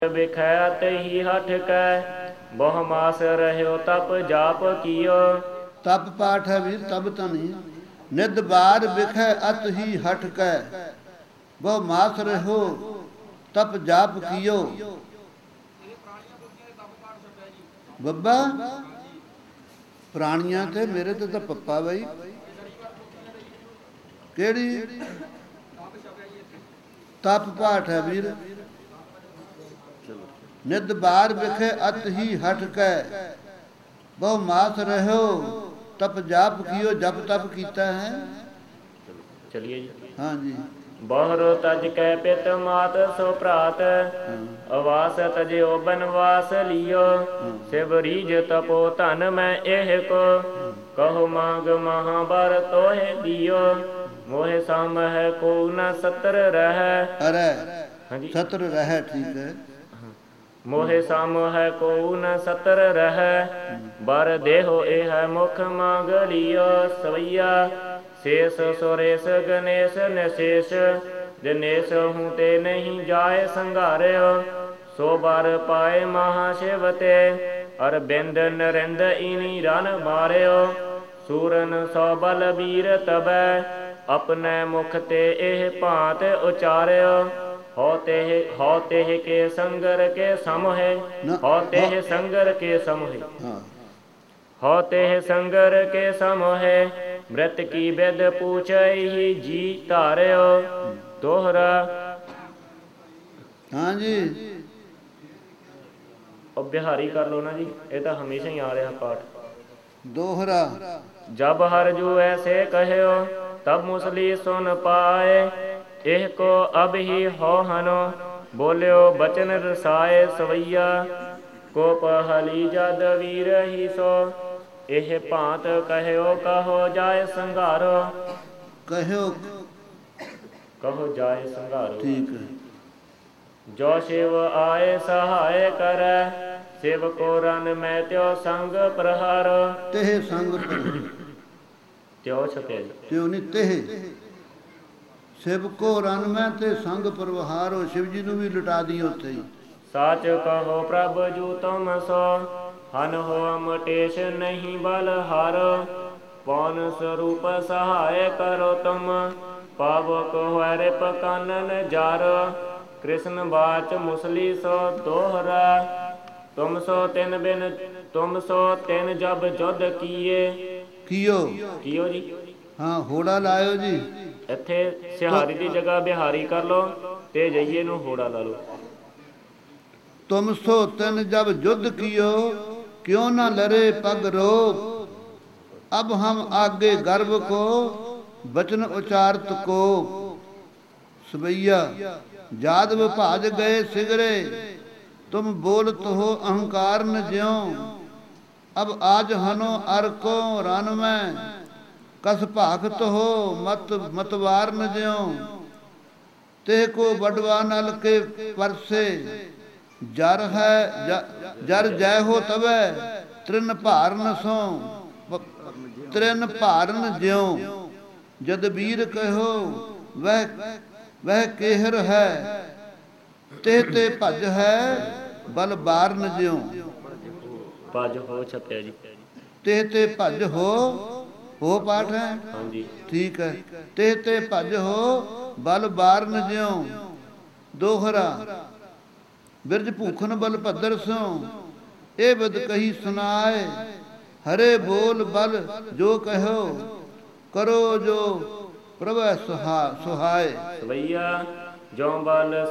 ਬਿਖੈ ਤਹੀ ਹਠ ਕੈ ਬਹੁ ਮਾਸ ਰਹਿਓ ਤਪ ਜਾਪ ਕੀਓ। ਤਪ ਪਾਠ ਹੈ ਵੀਰ, ਤਬ ਤਾਂ ਨਹੀਂ। ਨਿਦ ਬਾਰ ਬਿਖੈ ਅਤ ਹੀ ਹਠ ਕੈ ਬਹੁ ਮਾਸ ਰਹਿਓ ਤਪ ਜਾਪ ਕੀਓ। ਬੱਬਾ ਪ੍ਰਾਣੀਆਂ ਤੇ ਮੇਰੇ ਤੇ ਤਾਂ ਪੱਪਾ ਬਈ। ਕਿਹੜੀ ਤਪ ਪਾਠ ਹੈ ਵੀਰ। ਨਿਦ ਬਾਰ ਵਿਖੇ ਅਤ ਹੀ ਹਟ ਕੈ ਬਹੁ ਮਾਸ ਰਹਿਓ ਤਪ ਜਾਪ ਕੀਓ। ਜਪ ਤਪ ਕੀਤਾ ਹੈ। ਚਲਿਏ ਜੀ। ਹਾਂਜੀ। ਬਹੁਰੋ ਤਜ ਕੈ ਪਿਤ ਮਾਤ ਸੋ ਭਰਾਤ ਅਵਾਸ ਤਜਿਓ ਬਨਵਾਸ ਲਿਓ। ਸਿਵ ਰੀਝ ਤਪੋ ਧਨ ਮੈਂ ਇਹ ਕੋ ਕਹੋ ਮੰਗ ਮਹਾਬਰ ਤੋਹਿ ਦਿਓ। ਮੋਹਿ ਸਮ ਹੈ ਕੋ ਨ ਸਤਰ ਰਹਿ। ਅਰੇ ਸਤਰ ਰਹਿ, ਠੀਕ ਹੈ। ਮੋਹਿ ਸਮ ਹੈ ਕੋ ਨ ਸਤਰ ਰਹਿ ਬਰ ਦੇਹੋ ਇਹ ਮੁਖ ਮੰਗ ਲਿਓ। ਸਵਈਆ ਸ਼ੇਸ ਸੁਰੇਸ਼ ਗਣੇਸ਼ ਨਿਸ਼ੇਸ਼ ਦਿਨੇਸ਼ ਹੂੰ ਤੇ ਨਹੀਂ ਜਾਏ ਸੰਘਾਰਿਓ। ਸੋ ਬਰ ਪਾਏ ਮਹਾ ਸ਼ਿਵ ਤੇ ਅਰਬਿੰਦ ਨਰਿੰਦ ਇਨੀ ਰਨ ਮਾਰਿਓ। ਸੂਰਨ ਸੋ ਬਲ ਬੀਰ ਤਬੈ ਆਪਣੇ ਮੁਖ ਤੇ ਇਹ ਭਾਂਤ ਉਚਾਰਿਓ। ਹੋ ਤੇਹ ਕੇ ਸੰਗਰ ਕੇ ਸਮੋਹਿ ਹੋ ਤੇਹ ਸੰਗਰ ਕੇ ਸਮੋਹਿ ਹੋ ਤੇਹ ਸੰਗਰ ਕੇ ਸਮੋਹਿ ਮ੍ਰਿਤ ਕੀ ਬਿਦ ਪੂਛਈ ਜੀ ਧਾਰਿਓ। ਦੋਹਰਾ। ਹਾਂਜੀ ਉਹ ਬਿਹਾਰੀ ਕਰ ਲਓ ਨਾ ਜੀ, ਇਹ ਤਾਂ ਹਮੇਸ਼ਾ ਹੀ ਆ ਰਿਹਾ ਪਾਠ। ਦੋਹਰਾ। ਜਬ ਹਰ ਜੂ ਐਸੇ ਕਹਿਓ ਤਬ ਮੁਸਲੀ ਸੁਨ ਪਾਏ। ਇਹ ਕੋ ਅਬ ਹੀ ਹੋ ਹਨੋ ਬੋਲਿਓ ਬਚਨ ਰਸਾਏ। ਸਵਈਆ ਕੋ ਪਹਲੀ ਜਦ ਵੀਰ ਹੀ ਸੋ ਇਹ ਭਾਂਤ ਕਹਿਓ ਕਹੋ ਜਾਏ ਸੰਘਾਰੋ। ਕਹਿਓ ਕਹੋ ਜਾਏ ਸੰਘਾਰੋ। ਠੀਕ ਹੈ। ਜੋ ਸ਼ਿਵ ਆਏ ਸਹਾਇ ਕਰੈ ਸ਼ਿਵ ਕੋ ਰਨ ਮੈਂ ਤਿਉ ਸੰਗ ਪ੍ਰਹਾਰ। ਤੇਹ ਸੰਗ ਤਿਉ ਛਪਿਆ ਜੀ। ਤਿਉ ਨਹੀਂ ਤੇਹ। ਸ਼ਿਵ ਕੋ ਰਨ ਮੈਂ ਤੇ ਸੰਗ ਪ੍ਰਵਹਾਰੋ। ਸ਼ਿਵ ਜੀ ਨੂੰ ਵੀ ਲੁਟਾ ਦੀ ਉੱਥੇ ਹੀ। ਸਾਚ ਕਹੋ ਪ੍ਰਭ ਜੂ ਤੁਮ ਸੋ ਹਨ ਹੋ ਮਟੇਸ਼ ਨਹੀਂ ਬਲ ਹਾਰ। ਪੌਨ ਸਰੂਪ ਸਹਾਇ ਕਰੋ ਤੁਮ ਪਾਵਕ ਹੋਇ ਰਿਪ ਕਾਨਨ ਜਾਰ। ਕ੍ਰਿਸ਼ਨ ਬਾਚ ਮੁਸਲੀ ਸੋ ਦੋਹਰਾ। ਤੁਮ ਸੋ ਤਿਨ ਜਬ ਜੁਧ ਕੀਏ। ਕੀਓ ਜੀ। ਹਾਂ ਹੋੜਾ ਲਾਇਓ ਜੀ। ਇੱਥੇ ਸਿਹਾਰੀ ਦੀ ਜਗ੍ਹਾ ਬਿਹਾਰੀ ਕਰ ਲਓ ਤੇ ਜਈਏ ਨੂੰ ਹੋੜਾ ਲਾ ਲਓ। ਤੁਮ ਸੋ ਤਿਨ ਜਬ ਜੁਧ ਕੀਓ ਕਿਉਂ ਨਾ ਲਰੇ ਪਗ ਰੋਕ। ਅਬ ਹਮ ਆਗੇ ਗਰਭ ਕੋ ਬਚਨ ਉਚਾਰਤ ਕੋ। ਸਵਈਆ ਜਾਦਵ ਭਾਜ ਗਏ ਸਿਗਰੇ ਤੁਮ ਬੋਲਤ ਹੋ ਅਹੰਕਾਰ ਨ ਜਿਉ। ਅਬ ਆਜ ਹਨੋ ਅਰ ਕੋ ਰਨ ਮੈਂ ਕਸ ਭਾਗਤ ਹੋ ਮਤਵਾਰ ਨ ਜਿਉ। ਤੇ ਕੋ ਬਡਵਾ ਨਲ ਕੇ ਪਰਸੇ ਜਰ ਹੈ ਜਰ ਜੈ ਹੋ ਤਵੈ ਤ੍ਰਿਨ ਭਾਰਨ ਸੋ ਤ੍ਰਿਨ ਭਾਰਨ ਜਿਉ। ਜਦ ਵੀਰ ਕਹਿਓ ਵਹ ਕੇਹਰ ਹੈ ਤੇ ਭਜ ਹੈ ਬਲ ਬਾਰਨ ਜਿਉ। ਭਜ ਹੋ ਛਪਿਆ ਜੀ। ਤੇ ਭਜ ਹੋ ਪਾਠ ਹੈ। ਹਾਂਜੀ ਠੀਕ ਹੈ। ਤੇ ਭਜ ਹੋ ਬਲ ਬਾਰਨ ਜਿਉ। ਦੋਹਰਾ। ਬਿਰਜ ਭੂਖਨ ਬਲ ਭੱਦਰ ਸਿਉ ਇਹ ਬਦ ਕਹੀ ਸੁਨਾਏ। ਹਰੇ ਬੋਲ ਬਲ ਜੋ ਕਹਿਓ ਕਰੋ ਜੋ ਪ੍ਰਭ ਸੁਹਾਏ। ਸਵਈਆ ਜੋ ਬਲ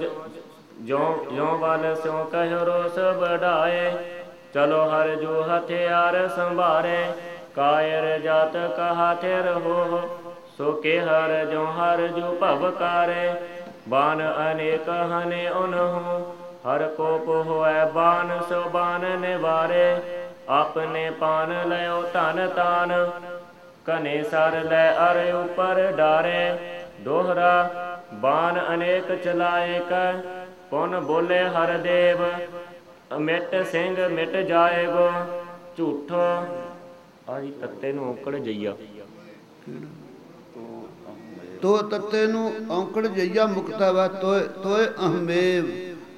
ਸਿਉ ਕਹਿਓ ਰੋਸ ਵਡਾਏ। ਚਲੋ ਹਰ ਜੋ ਹਥਿਆਰ ਸੰਭਾਰੇ ਕਾਇਰ ਜਾਤ ਕਹਾ ਥਿਰ ਹੋ। ਸੋ ਕੇ ਹਰ ਜੋ ਭਵਕਾਰੇ ਬਾਨ ਅਨੇਕ ਹਨੇ ਉਨਹੂ ਹਰ ਕੋਪ ਹੋਇ ਬਾਨ ਸੋ ਬਾਨ ਨਿਵਾਰੇ। ਆਪਣੇ ਪਾਨ ਲਿਓ ਧਨ ਤਾਨ ਕਨੇ ਸਰ ਲੈ ਅਰ ਉਪਰ ਡਾਰੇ। ਦੋਹਰਾ। ਬਾਨ ਅਨੇਕ ਚਲਾਏ ਕੈ ਪੁਨ ਬੋਲੇ ਹਰ ਦੇਵ ਮਿਟ ਸਿੰਘ ਮਿਟ ਜਾਏਗੋ। ਝੂਠੋ ਆਹੀ ਤੱਤੇ ਨੂੰ ਔਕੜ ਜਈਆ। ਤੋ ਤੱਤੇ ਨੂੰ ਔਂਕੜ ਜਈਆ ਮੁਕਤਾ ਵਾ ਤੋਏ ਅਹਮੇਵ।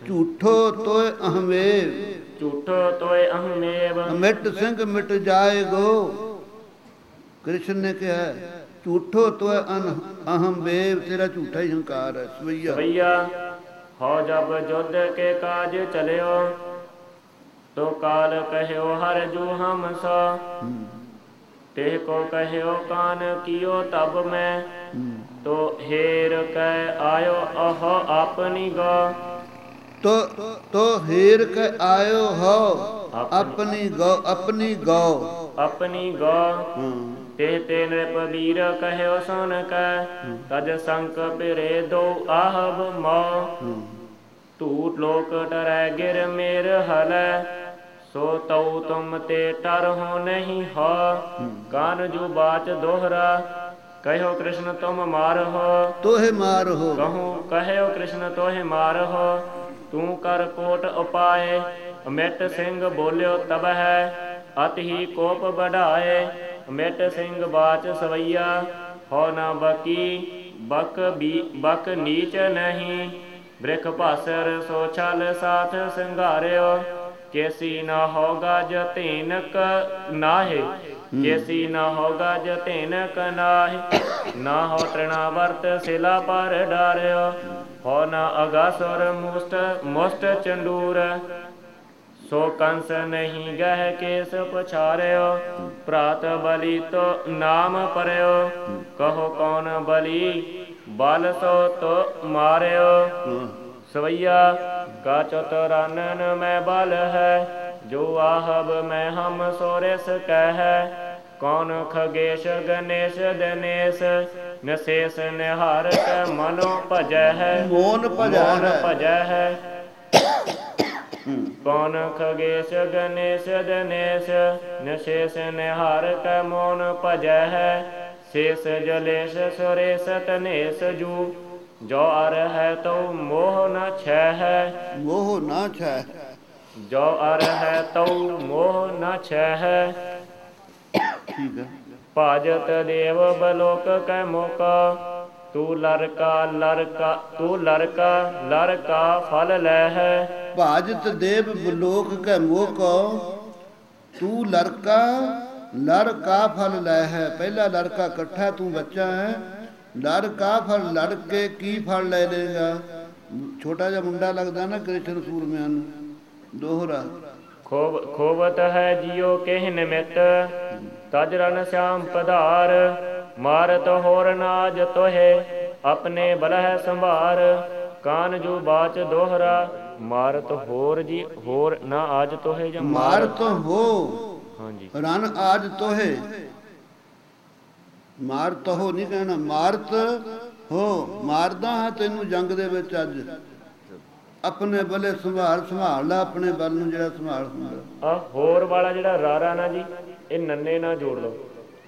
ਝੂਠੋ ਤੋਏ ਅਹਮੇਵ, ਝੂਠੋ ਤੋਏ ਅਹਮੇਵ, ਮਿਟ ਸਿੰਘ ਮਿਟ ਜਾਏਗੋ। ਕ੍ਰਿਸ਼ਨ ਨੇ ਕਿਹਾ ਝੂਠੋ ਤੋਏ ਅਹਮੇਵ, ਤੇਰਾ ਝੂਠਾ ਹੀ ਹੰਕਾਰ ਹੈ। ਸਵਈਆ ਸਵਈਆ ਹੋ ਜਬ ਜੁਧ ਕੇ ਕਾਜ ਚਲਿਓ, ਤੋ ਕਾਲ ਕਹਿਓ ਹਰ ਜੂ ਹਮ ਸੋ। तेह को कहो कान कियो तब मैं, तो हेर कह आयो अहो अपनी गौ। तो हेर के आयो हो अपनी गौ, अपनी गौ, अपनी गौ। तेह ते नृपवीर कहो सुन कह, तज संक पिरे दो आहब मौ। तूट लोक टरै गिर मेर हलै, सो तऊ तुम ते टर हो नहीं हो। कान जू बाच दोहरा, कहो कृष्ण तुम मार हो। तोहे मार हो, कहूँ कहो कृष्ण तोहे मार हो। तू कर कोट उपाय, मिट सिंह बोल्यो तब है, अति ही कोप बढ़ाए। मिट सिंह बाच सवैया, हो न बकी बक नीच नहीं। बृख भासर सो छल साथ सिंगार्यो, केसी न होगा जतेनक नाहे। केसी न होगा जतेनक नाहे। ना हो तृणावर्त शिला पर डार्यो, हो न अगासुर मुष्ट चंडूर। सो कंस नहीं गह केस पछार्यो, प्रात बलि तो नाम परयो। कहो कौन बलि बल सो तो मार्यो। सवैया का चतुरानन में बल है, जो आहब में हम सोरेस कह। कौन खगेश गणेश दिनेश, नशेष निहार के मनो भजह है। मोन भजह है। कौन खगेश गणेश दिनेश, नशेष निहार के मोन भजह है। शेष जलेश सुरेश तनेश जू, जो अर है तो मोह न छह। मोह न छह, जो अर है तो मोह न छह। ठीक है। भाजत देव बलोक कै मौका, तू लड़का लड़का तू लड़का लड़का फल लह। भाजत देव बलोक कै मोको, तू लड़का लड़का फल ਲੈ ਹੈ। ਪਹਿਲਾ ਲੜਕਾ ਇਕੱਠਾ, ਤੂੰ ਬੱਚਾ ਹੈ। ਲੜਕਾ ਫਲ ਲੜ ਕੇ ਕੀ ਫਲ ਲੈ ਲੇਗਾ। ਛੋਟਾ ਜਿਹਾ ਮੁੰਡਾ ਲੱਗਦਾ ਨਾ ਕ੍ਰਿਸ਼ਨ ਸੂਰਮਿਆਂ ਨੂੰ। ਦੋਹਰਾ ਖੋਵਤ ਹੈ ਜਿਉ ਕਹਿ ਨਿਮਿਤ, ਤਜ ਰਨ श्याम पधार। मारत होर नाज तोहे, अपने बलह संभार। कान जू बाच दोहरा, मारत होर जी होर ना आज तोहे ਜਾਂ ਮਾਰਤ ਹੋ। ਹਾਂਜੀ ਰਨ ਆਜ ਤੋਹੇ, ਮਾਰਤ ਹੋ ਨਹੀਂ ਕਹਿਣਾ, ਮਾਰਤ ਹੋ। ਮਾਰਦਾ ਹਾਂ ਤੈਨੂੰ ਜੰਗ ਦੇ ਵਿੱਚ ਅੱਜ। ਆਪਣੇ ਬਲੇ ਸੰਭਾਲ ਲੈ ਆਪਣੇ ਬਲ ਨੂੰ, ਜਿਹੜਾ ਸੰਭਾਲ ਹੁੰਦਾ। ਆ ਹੋਰ ਵਾਲਾ ਜਿਹੜਾ ਰਾਰਾ ਨਾ ਜੀ, ਇਹ ਨੰਨੇ ਨਾਲ ਜੋੜ ਲਓ।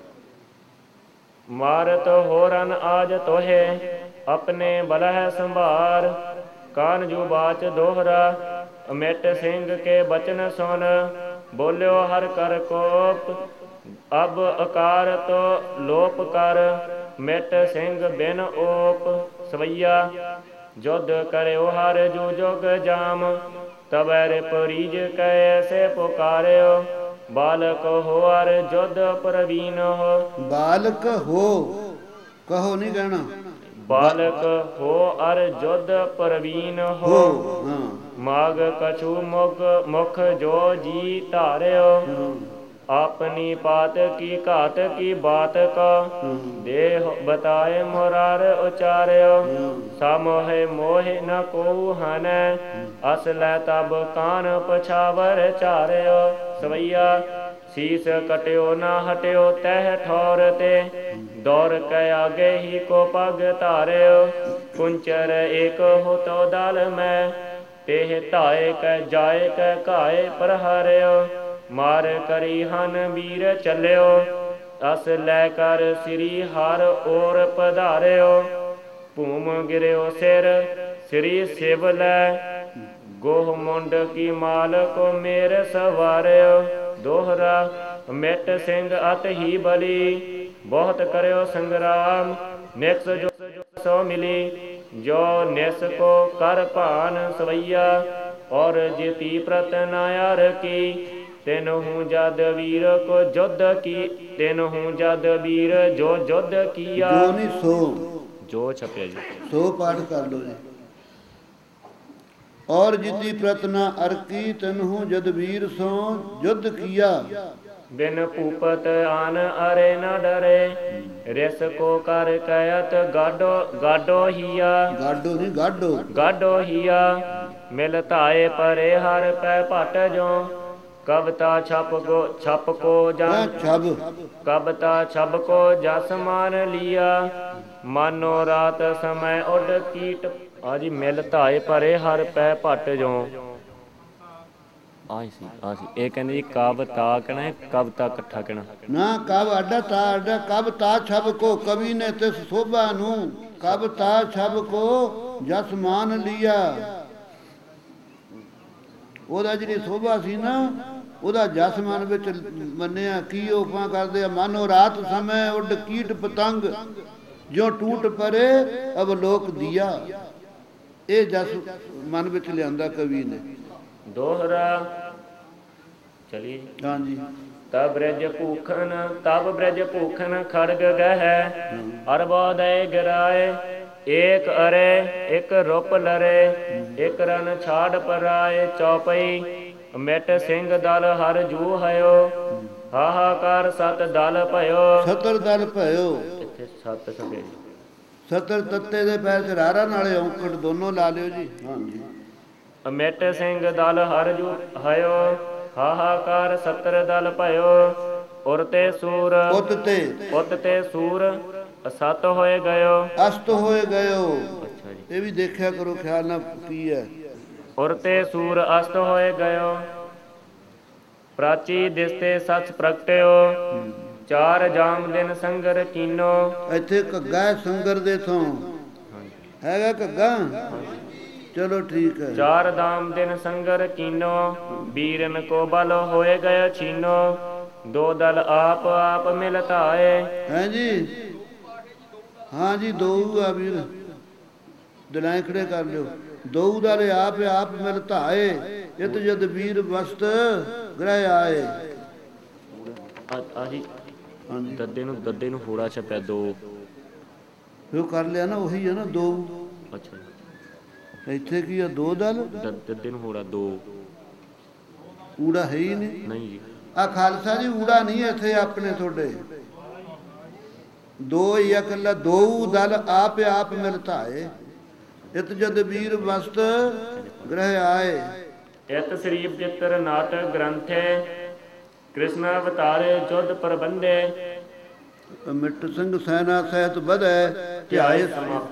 ਮਾਰਤ ਹੋਰਨ ਆਜ ਤੋਹੇ, ਆਪਣੇ ਬਲਹ ਸੰਭਾਰ। ਕਾਨ ਜੂ ਬਾਚ ਦੋਹਰਾ, ਮਿਟ ਸਿੰਘ ਕੇ ਬਚਨ ਸੁਨ। ਬੋਲਿਓ ਹਰ ਕਰ ਕੋਪ, ਅਬ ਅਕਾਰ ਤੋ ਲੋਪ ਕਰ। ਮਿਟ ਸਿੰਘ ਬਿਨ ਓਪ, ਸਵਈਆ ਜੁਧ ਕਰਿਓ ਹਰ ਜੂ ਜੁਗ ਜਾਮ। ਤਬੈ ਪਰੀਜ ਕੈਸੇ ਪੁਕਾਰਿਓ, ਬਾਲਕ ਹੋ ਅਰ ਜੁਧ ਪ੍ਰਵੀਨ ਹੋ। ਬਾਲਕ ਹੋ, ਕਹੋ ਨਹੀਂ ਕਹਿਣਾ। ਬਾਲਕ ਹੋ ਅਰ ਜੁਧ ਪ੍ਰਵੀਨ ਹੋ। ਮਾਗ ਕਛੂ ਮੁਖ ਜੋ ਜੀ ਧਾਰਿਓ। ਆਪਣੀ ਪਾਤ ਕੀ ਘਾਤ ਕੀ ਬਾਤ ਕਾ, ਦੇਹ ਬਤਾਏ ਮੁਰਾਰ ਉਚਾਰਿਓ। ਸਮੋਹਿ ਮੋਹਿ ਨ ਕੋ ਹਨੈ, ਅਸ ਲੈ ਤਬ ਕਾਨ ਪਛਾਵਰ ਚਾਰਿਓ। ਸਵਈਆ ਸੀਸ ਕਟਿਓ ਨਾ ਹਟਿਓ ਤਹ ਠੌਰ ਤੇ, ਦੌਰ ਕੈ ਆਗੇ ਹੀ ਕੋ ਪਗ ਧਾਰਿਓ। ਕੁੰਚਰ ਏਕ ਹੋ ਤੋ ਦਲ ਮੈਂ, तेह धाए कै जाए कै घाए प्रहार्यो। मार करी हन वीर चलियो, अस लै कर श्री हर ओर पधारियो। भूम गिरियो सिर श्री शिव लै, गोह मुंड की माल को मेर सवारियो। दोहरा मिट सिंह अत ही बली, बहुत करियो संग्राम। निक्स जो सो मिली, जो निस को कर भान। सवैया और जेती प्रत नायर की तेनहु जद वीर को जुद्ध की तेनहु जद वीर जो जुद्ध किया ਜੋ ਨਹੀਂ ਸੋ जो छपया जी ਸੋ ਪਾਠ ਕਰ ਲਓ ਜੀ। ਔਰ ਜਿਤੀ ਪ੍ਰਤਨਾ ਅਰ ਕੀ ਤਨਹੂ ਜਦ ਵੀਰ ਸੋ ਜੁਧ ਕੀਆ। बिन भूपत आन अरे न डरे रिस को कर कहत गाडो गाडो हिया ਗਾਡੋ ਨਹੀਂ ਗਾਡੋ। गाडो हिया मिल ताए परे हर पै भट जो कविता छप को जन ਛਬ कविता छब को जस मान लिया मानो रात समय उड कीट आजी मिल ताए परे हर पै भट जो ਆਹੀ ਸੀ ਇਹ ਕਹਿੰਦੇ ਜੀ ਕਵਿਤਾ ਕਹਿਣਾ ਕਵਿਤਾ ਇਕੱਠਾ ਕਹਿਣਾ ਨਾ ਕਬ ਅੱਡਾ ਤਾ ਅੱਡਾ ਕਬ ਤਾ ਛਬ ਕੋ ਕਵੀ ਨੇ ਤਿਸ ਸੋਭਾ ਨੂੰ ਕਬ ਤਾ ਛਬ ਕੋ ਜਸ ਮਾਨ ਲਿਆ। ਉਹਦਾ ਜਿਹੜੀ ਸੋਭਾ ਸੀ ਨਾ ਉਹਦਾ ਜਸ ਮਨ ਵਿੱਚ ਮੰਨਿਆ। ਕੀ ਉਪਮਾ ਕਰਦੇ ਆ ਮਾਨੋ ਰਾਤ ਸਮੇਂ ਉੱਡ ਕੀਟ ਪਤੰਗ ਜੋ ਟੂਟ ਪਰੇ ਅਵਲੋਕ ਦਿਆ। ਇਹ ਜਸ ਮਨ ਵਿੱਚ ਲਿਆਂਦਾ ਕਵੀ ਨੇ। दोहरा चलिए ਹਾਂਜੀ तब ब्रज भूखन खड़ग गह अरबोदय गिराए एक अरे एक रुप लरे एक रन छाड़ पराए चौपई मिट सिंह दल हर जू हयो हाहाकार सत दल भयो ਸਤਰ ਦਲ ਭਇਓ। ਇੱਥੇ ਸੱਤ ਸਕੇ ਸਤਰ ਤੱਤੇ ਦੇ ਪੈਰ ਤੇ ਰਾਰਾ ਨਾਲੇ ਔਂਕੜ ਦੋਨੋਂ ਲਾ ਲਿਓ ਜੀ। ਹਾਂਜੀ ਮਿਟ ਸਿੰਘ ਦਲ ਹਰ ਜੂ ਹਇਓ ਹਾਹਾਕਾਰ ਸਤਰ ਦਲ ਭਇਓ ਉਰ ਤੇ ਸੂਰ ਉੱਤ ਤੇ ਸੂਰ ਅਸਤ ਹੋਏ ਗਇਓ ਅਸਤ ਹੋਏ ਗਇਓ। ਅੱਛਾ ਜੀ ਇਹ ਵੀ ਦੇਖਿਆ ਕਰੋ ਖਿਆਲ ਨਾਲ ਕੀ ਹੈ। ਉਰ ਤੇ ਸੂਰ ਅਸਤ ਹੋਏ ਗਇਓ ਪ੍ਰਾਚੀ ਦਿਸਤੇ ਸੱਚ ਪ੍ਰਗਟਿਓ ਚਾਰ ਜਾਮ ਦਿਨ ਸੰਗਰ ਕੀਨੋ। ਇੱਥੇ ਘੱਗਾ ਹੈ ਸੰਗਰ ਦੇ ਥੋਂ ਹੈਗਾ ਘੱਗਾ। ਚਲੋ ਠੀਕ ਹੈ। ਚਾਰ ਦਾਮ ਦਿਨ ਸੰਗਰ ਕੀਨੋ ਵੀਰਨ ਕੋ ਬਲ ਹੋਏ ਗਏ ਛੀਨੋ ਦੋ ਦਲ ਆਪ ਆਪ ਮਿਲ ਧਾਏ। ਹੈ ਜੀ ਹਾਂ ਜੀ ਦੋ ਆ ਵੀਰ ਦਿਲਾਂ ਖੜੇ ਕਰ ਲਿਓ। ਦੋ ਦਲ ਆਪ ਆਪ ਮਿਲ ਧਾਏ ਇਤ ਜਦ ਵੀਰ ਵਸਤ ਗ੍ਰਹਿ ਆਏ। ਆਹੀ ਹਾਂਜੀ ਦੱਦੇ ਨੂੰ ਹੋੜਾ ਛਪਿਆ ਦੋ ਉਹ ਕਰ ਲਿਆ ਨਾ ਉਹੀ ਹੈ ਨਾ ਦੋ। ਅੱਛਾ ਇੱਥੇ ਕੀ ਆ ਦੋ ਦਲ ਦੱਦੇ ਨੂੰ ਹੋੜਾ ਦੋ ਊੜਾ ਹੈ ਹੀ ਨਹੀਂ। ਨਹੀਂ ਜੀ ਆ ਖਾਲਸਾ ਜੀ ਊੜਾ ਨਹੀਂ ਇੱਥੇ ਆਪਣੇ ਤੁਹਾਡੇ ਦੋ ਹੀ ਆ ਇਕੱਲਾ ਦੋ ਦਲ ਆਪ ਆਪ ਮਿਲ ਧਾਏ ਇਤ ਜਦ ਵੀਰ ਵਸਤ ਗ੍ਰਹਿ ਆਏ। ਇਤ ਸ੍ਰੀ ਪਵਿੱਤਰ ਨਾਟਕ ਗ੍ਰੰਥੇ ਕ੍ਰਿਸ਼ਨ ਅਵਤਾਰੇ ਜੁਧ ਪ੍ਰਬੰਧੇ ਮਿੱਟ ਸਿੰਘ ਸੈਨਾ ਸਹਿਤ ਵਧੈ ਧਿਆਏ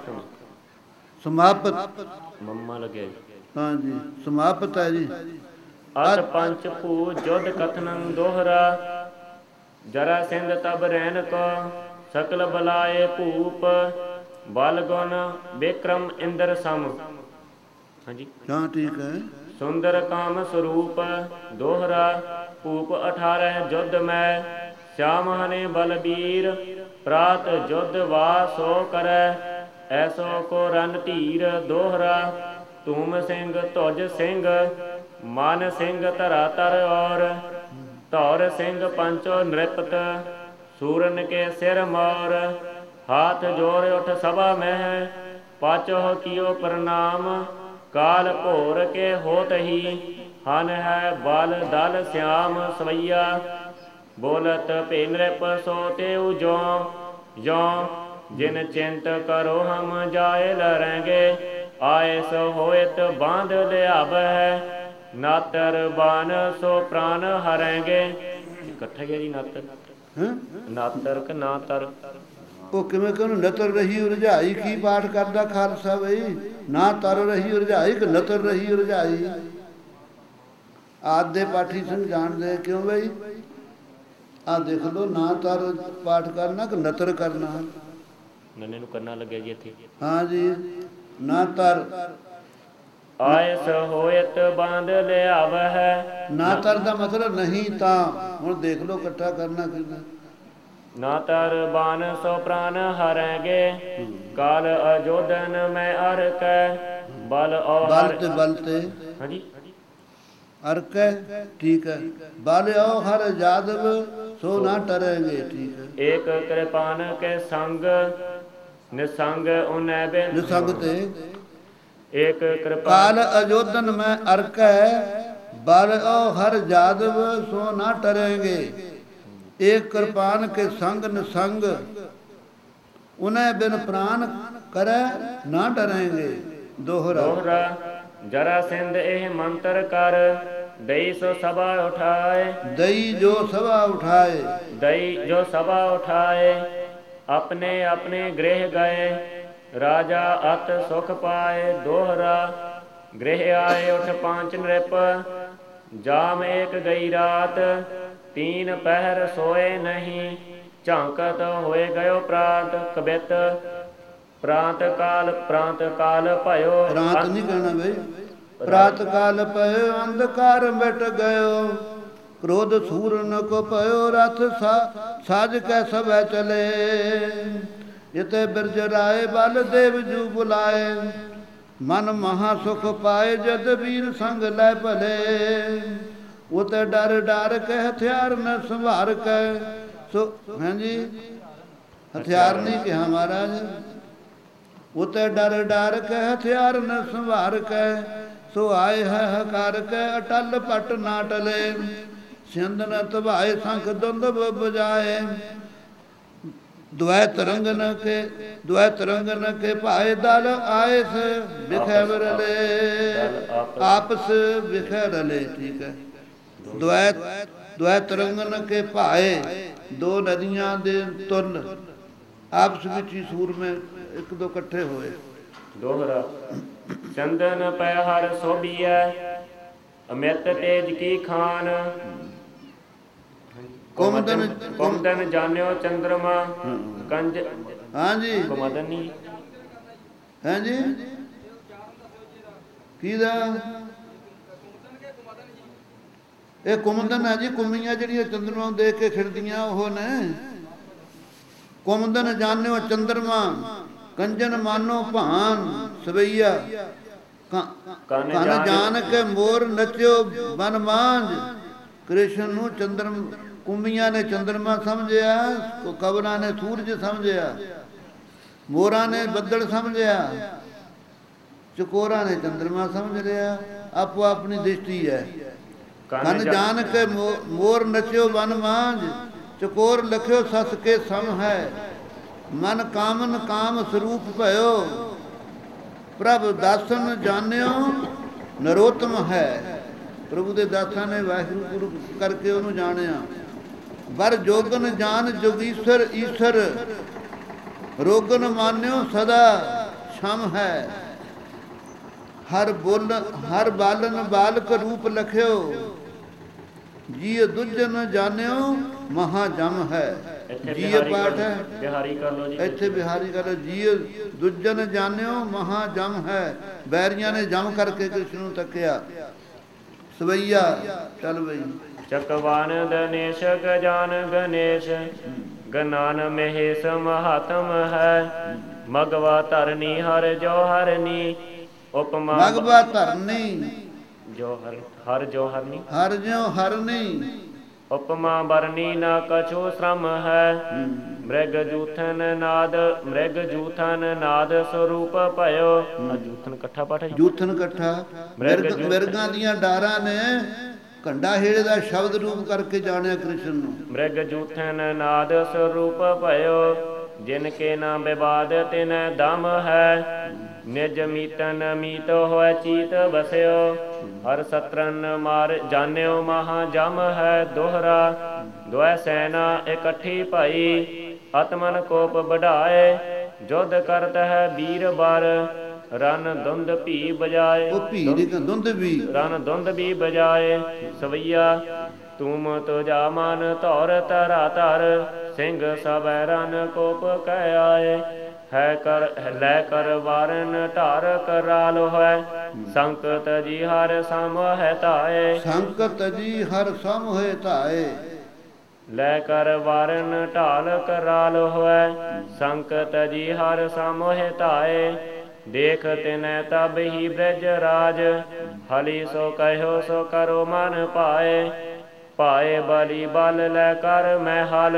ਸਮਾਪਤ ਮੰਮਾ ਲੱਗਿਆ ਜੀ ਹਾਂਜੀ ਸਮਾਪਤ ਹੈ ਜੀ। ਅਤ ਪੰਚ ਭੂ ਜੁਧ ਕਥਨੰ ਦੋਹਰਾ ਜਰਾ ਸਿੰਧ ਤਬ ਰਹਿਨ ਕੋ ਸਕਲ ਬਲਾਏ ਭੂਪ ਬਲ ਗੁਣ ਬਿਕਰਮ ਇੰਦਰ ਸਮ। ਹਾਂਜੀ ਹਾਂ ਠੀਕ ਹੈ। ਸੁੰਦਰ ਕਾਮ ਸਰੂਪ ਦੋਹਰਾ ਭੂਪ 18 ਜੁਧ ਮੈਂ श्याम हने बलबीर प्रात जुद्ध वा सो करੈ ऐसो को रन धीर दोहरा धूम सिंह तुज सिंह मन सिंह धरा तर और धौर सिंह पंचो नृपत सूरन के सिर मोर हाथ जोड़ उठ सभा मह पाचो कियो प्रणाम काल भोर के होत ही हन है बल दल श्याम सवैया बोलत पे नृप सो तेउ जो जिन चिंत करो हम जाए लरेंगे आए सो होत बांध लियाब है नातर बान सो प्राण हरेंगे। इकट्ठा गया जी नातर ਨਾਤਰ ਕਿ ਨਾ ਤਰ। ਉਹ ਕਿਵੇਂ ਕਹਿੰਦੇ ਨਤਰ ਰਹੀ ਉਰਝਾਈ, ਕੀ ਪਾਠ ਕਰਦਾ ਖਾਲਸਾ ਬਈ? ਨਾ ਤਰ ਰਹੀ ਉਰਝਾਈ ਕਿ ਨਤਰ ਰਹੀ ਉਰਝਾਈ? ਆਦ ਦੇ ਪਾਠੀ ਸਿੰਘ ਜਾਣਦੇ ਕਿਉਂ ਬਈ? ਆ ਦੇਖ ਲੋ, ਨਾ ਤਰ ਪਾਠ ਕਰਨਾ ਕਿ ਨਤਰ ਕਰਨਾ? ਨੰਨੇ ਨੂੰ ਕਰਨਾ ਲੱਗਿਆ ਜੀ ਇੱਥੇ। ਹਾਂ ਜੀ, ਨਾ ਤਰ ਆਇਸ ਹੋਇਤ ਬਾਂਧ ਲਿਆਵ ਹੈ। ਨਾ ਤਰ ਦਾ ਮਤਲਬ ਨਹੀਂ ਤਾਂ। ਹੁਣ ਦੇਖ ਲੋ ਇਕੱਠਾ ਕਰਨਾ ਕਿੰਨਾ। ਨਾ ਤਰ ਬਾਨ ਸੋ ਪ੍ਰਾਨ ਹਰੈਗੇ ਕਾਲ ਅਜੋਦਨ ਮੈਂ ਅਰ ਕੈ ਬਲ ਔਰ ਬਲ ਤੇ ਹਾਂਜੀ ਅਰਕੈ ਠੀਕ ਹੈ। ਬਾਲਿਓ ਹਰ ਜਾਦਵ ਸੋ ਨਾ ਟਰੇਂਗੇ ਠੀਕ ਹੈ। ਏਕ ਕਿਰਪਾਨ ਕੇ ਸੰਗ ਨਿਸੰਗ ਉਨੈ ਬਿਨ ਨਿਸੰਗ ਤੇ ਏਕ ਕਿਰਪਾ ਕਾਲ ਅਜੋਦਨ ਮੈਂ ਅਰਕੈ ਬਾਲਿਓ ਹਰ ਜਾਦਵ ਸੋ ਨਾ ਟਰੇਂਗੇ। ਏਕ ਕਿਰਪਾਨ ਕੇ ਸੰਗ ਨਿਸੰਗ ਉਨੈ ਬਿਨ ਪ੍ਰਾਨ ਕਰੈ ਨਾ ਡਰੇਂਗੇ। ਦੋਹਰਾ ਜਰਾ ਸਿੰਧ ਇਹ ਮੰਤਰ ਕਰ ਦਈ ਸੋ ਸਭਾ ਉਠਾਏ। ਦਈ ਜੋ ਸਭਾ ਉਠਾਏ ਦਈ ਜੋ ਸਭਾ ਉਠਾਏ ਆਪਣੇ ਆਪਣੇ ਗ੍ਰਹਿ ਗਏ ਰਾਜਾ ਅਤ ਸੁਖ ਪਾਏ। ਦੋਹਰਾ ਗ੍ਰਹਿ ਆਏ ਉਠ ਪਾਂਚ ਨ੍ਰਿਪ ਜਾਮ ਏਕ ਗਈ ਰਾਤ ਤੀਨ ਪਹਿਰ ਸੋਏ ਨਹੀਂ ਝਾਂਕਤ ਹੋਏ ਗਇਓ ਪ੍ਰਾਂਤ ਕਬਿਤ ਪ੍ਰਾਂਤ ਕਾਲ ਭਇਓ। ਪ੍ਰਾਂਤ ਨਹੀਂ ਕਹਿਣਾ ਬਈ ਪ੍ਰਾਤ ਕਾਲ ਭਇਓ ਅੰਧਕਾਰ ਮਿਟ ਗਇਓ ਕ੍ਰੋਧ ਸੂਰਨ ਕੋ ਭਇਓ ਰਥ ਸਾਜ ਕੈ ਸਭੈ ਚਲੇ। ਜਿਤੇ ਬਿਰਜ ਰਾਏ ਬਲ ਦੇਵ ਜੂ ਬੁਲਾਏ ਮਨ ਮਹਾ ਸੁਖ ਪਾਏ ਜਦ ਵੀਰ ਸੰਗ ਲੈ ਭਲੇ। ਉਤੇ ਡਰ ਡਰ ਕੇ ਹਥਿਆਰ ਨ ਸੰਭਾਰ ਕੇ ਸੋ ਹਾਂਜੀ ਹਥਿਆਰ ਨਹੀਂ ਕਿਹਾ ਮਹਾਰਾਜ। ਉਤੇ ਡਰ ਡਰ ਕੇ ਹਥਿਆਰ ਨ ਸੰਭਾਰ ਕੇ ਸੋ ਆਏ ਹੈ ਹਕਾਰ ਕੇ ਅਟਲ ਪਟ ਨਾ ਟਲੇ। ਸਿੰਧ ਨ ਤਬਾਏ ਸੰਖ ਦੁੰਦਬ ਬਜਾਏ ਦੁਐ ਤਰੰਗਨ ਕੇ ਭਾਏ ਦਲ ਆਇਸ ਵਿਖੈ ਰਲੇ ਆਪਸ ਵਿਖੈ ਰਲੇ ਠੀਕ ਹੈ। ਦੁਐ ਤਰੰਗਨ ਕੇ ਭਾਏ ਦੋ ਨਦੀਆਂ ਦੇ ਤੁਰਨ ਆਪਸ ਵਿੱਚ ਹੀ ਸੂਰਮੇ ਇੱਕ ਦੋ ਇਕੱਠੇ ਹੋਏ। ਦੋਹਰਾ ਚੰਦਨ ਪੈ ਹਰ ਸੋਭੀਐ ਅਮਿਤ ਤੇਜ ਕੀ ਖਾਨ ਕੁਮਦਨ ਜਾਣਿਓ ਚੰਦਰਮਾ ਕੰਜ ਹਾਂਜੀ ਕੁਮਦਨੀ ਹਾਂਜੀ ਕਿਹਦਾ ਇਹ ਕੁਮਦਨ ਹੈ ਜੀ। ਕੁੰਮੀਆਂ ਜਿਹੜੀਆਂ ਚੰਦਰਮਾ ਨੂੰ ਦੇਖ ਕੇ ਖਿੜਦੀਆਂ ਉਹ ਨੇ। ਕੁਮਦਨ ਜਾਣਿਓ ਚੰਦਰਮਾ ਕੰਜਨ ਮਾਨੋ ਭਾਨ ਸਵਈਆ ਕਨ ਜਾਣ ਕੇ ਮੋਰ ਨਚਿਓ ਬਨ ਮਾਂਝ। ਕ੍ਰਿਸ਼ਨ ਨੂੰ ਕੁੰਮੀਆਂ ਨੇ ਚੰਦਰਮਾ ਸਮਝਿਆ ਕਬਰਾਂ ਨੇ ਸੂਰਜ ਸਮਝਿਆ ਮੋਰਾਂ ਨੇ ਬੱਦਲ ਸਮਝਿਆ ਚਕੋਰਾਂ ਨੇ ਚੰਦਰਮਾ ਸਮਝ ਲਿਆ। ਆਪੋ ਆਪਣੀ ਦ੍ਰਿਸ਼ਟੀ ਹੈ। ਕਨ ਜਾਣ ਕੇ ਮੋਰ ਨਚਿਓ ਬਨ ਮਾਂਝ ਚਕੋਰ ਲਖਿਓ ਸਸ ਕੇ ਸਮ ਹੈ। ਮਨ ਕਾਮਨ ਕਾਮ ਸਰੂਪ ਭਇਓ ਪ੍ਰਭ ਦਾਸਨ ਜਾਣਿਓ ਨਰੋਤਮ ਹੈ। ਪ੍ਰਭੂ ਦੇ ਦਾਸਾਂ ਨੇ ਵਾਹਿਗੁਰੂ ਕਰਕੇ ਉਹਨੂੰ ਜਾਣਿਆ। ਵਰ ਜੋਗਨ ਜਾਨ ਜੋਗੀਸ਼ਰ ਈਸ਼ਰ ਰੋਗਨ ਮਾਨਿਓ ਸਦਾ ਛਮ ਹੈ। ਹਰ ਬਾਲਨ ਬਾਲਕ ਰੂਪ ਲਖਿਓ ਜੀ ਦੁਜਨ ਜਾਣਿਓ ਮਹਾ ਜਮ ਹੈ। ਜੀ ਪਾਠ ਹੈ ਬਿਹਾਰੀ ਕਰ ਲੋ ਜੀ। ਇੱਥੇ ਬਿਹਾਰੀ ਕਰ ਲੋ ਜੀ ਦੁਜਨ ਜਾਣਿਓ ਮਹਾ ਜਮ ਹੈ। ਬੈਰੀਆਂ ਨੇ ਜਮ ਕਰਕੇ ਕ੍ਰਿਸ਼ਨ ਨੂੰ ਤੱਕਿਆ। ਸਵਈਆ ਚੱਲ ਬਈ ਚਕਵਾਨ ਦਨੇਸ਼ ਗਜਾਨ ਗਣੇਸ਼ ਗਨਾਨ ਮਹੇਸ਼ ਮਹਾਤਮ ਹੈ। ਮਗਵਾ ਧਰਨੀ ਹਰ ਜੋ ਹਰਨੀ ਉਪਮਾ ਮਗਵਾ ਧਰਨੀ ਜੋ ਹਰ ਜੋ ਹਰਨੀ ਹਰ ਜੋ ਹਰਨੀ ਉਪਮਾ ਬਰਨੀ ਨਾ ਕਛੂ ਸ਼ਰਮ ਹੈ। ਮ੍ਰਿਗ ਜੂਥਨ ਨਾਦ ਸਰੂਪ ਭਇਓ। ਜੂਥਨ ਇਕੱਠਾ ਪਾਠ ਹੈ। ਜੂਥਨ ਇਕੱਠਾ ਮਿਰਗਾਂ ਦੀਆਂ ਡਾਰਾਂ ਨੇ ਕੰਡਾ ਹੇੜੇ ਦਾ ਸ਼ਬਦ ਰੂਪ ਕਰਕੇ ਜਾਣਿਆ ਕ੍ਰਿਸ਼ਨ ਨੂੰ। ਮ੍ਰਿਗ ਜੂਥਨ ਨਾਦ ਸਰੂਪ ਭਇਓ ਜਿਨ ਕੇ ਨਾ ਵਿਵਾਦ ਤਿਨ ਦਮ ਹੈ। ਨਿਜ ਮੀਤਨ ਮੀਤ ਹੋਇ ਚੀਤ ਬਸਿਓ ਹਰ ਸਤਰਨ ਮਾਰ ਜਾਣਿਓ ਮਹਾ ਜਮ ਹੈ। ਦੋਹਰਾ ਦੁਐ ਸੈਨਾ ਇਕੱਠੀ ਭਾਈ ਆਤਮਨ ਕੋਪ ਵਢਾਏ ਜੁਧ ਕਰਤ ਹੈ ਵੀਰ ਬਰ ਰਨ ਦੁੰਦ ਭੀ ਬਜਾਏ। ਉਹ ਭੀ ਦੀ ਦੁੰਦ ਵੀ ਰਨ ਦੁੰਦ ਵੀ ਬਜਾਏ। ਸਵਈਆ ਤੂਮ ਤੁਜਾ ਮਨ ਧੌਰ ਧਰਾ ਧਰ ਸਿੰਘ ਸਭੈ ਰਨ ਕੋਪ ਕਹਿ ਆਏ। ਲੈ ਕਰ ਵਾਰਨ ਢਾਰ ਕਰਾਲ ਹੋਇ ਸੰਕਟ ਜੀ ਹਰ ਸਮ ਹੈ ਧਾਏ। ਸੰਕਟ ਜੀ ਹਰ ਸਮ ਹੋਏ ਧਾਏ। ਲੈ ਕਰ ਵਾਰਨ ਢਾਲ ਕਰਾਲ ਹੋਇ ਸੰਕਟ ਜੀ ਹਰ ਸਮ ਹੈ ਧਾਏ। ਦੇਖ ਤਿਨੈ ਤਬ ਹੀ ਬ੍ਰਜ ਰਾਜ, ਹਲੀ ਸੋ ਕਹਿਓ ਸੋ ਕਰੋ ਮਨ ਭਾਏ। ਭਾਏ ਬਲੀ ਬਲ ਲੈ ਕਰ ਮੈਂ ਹਲ।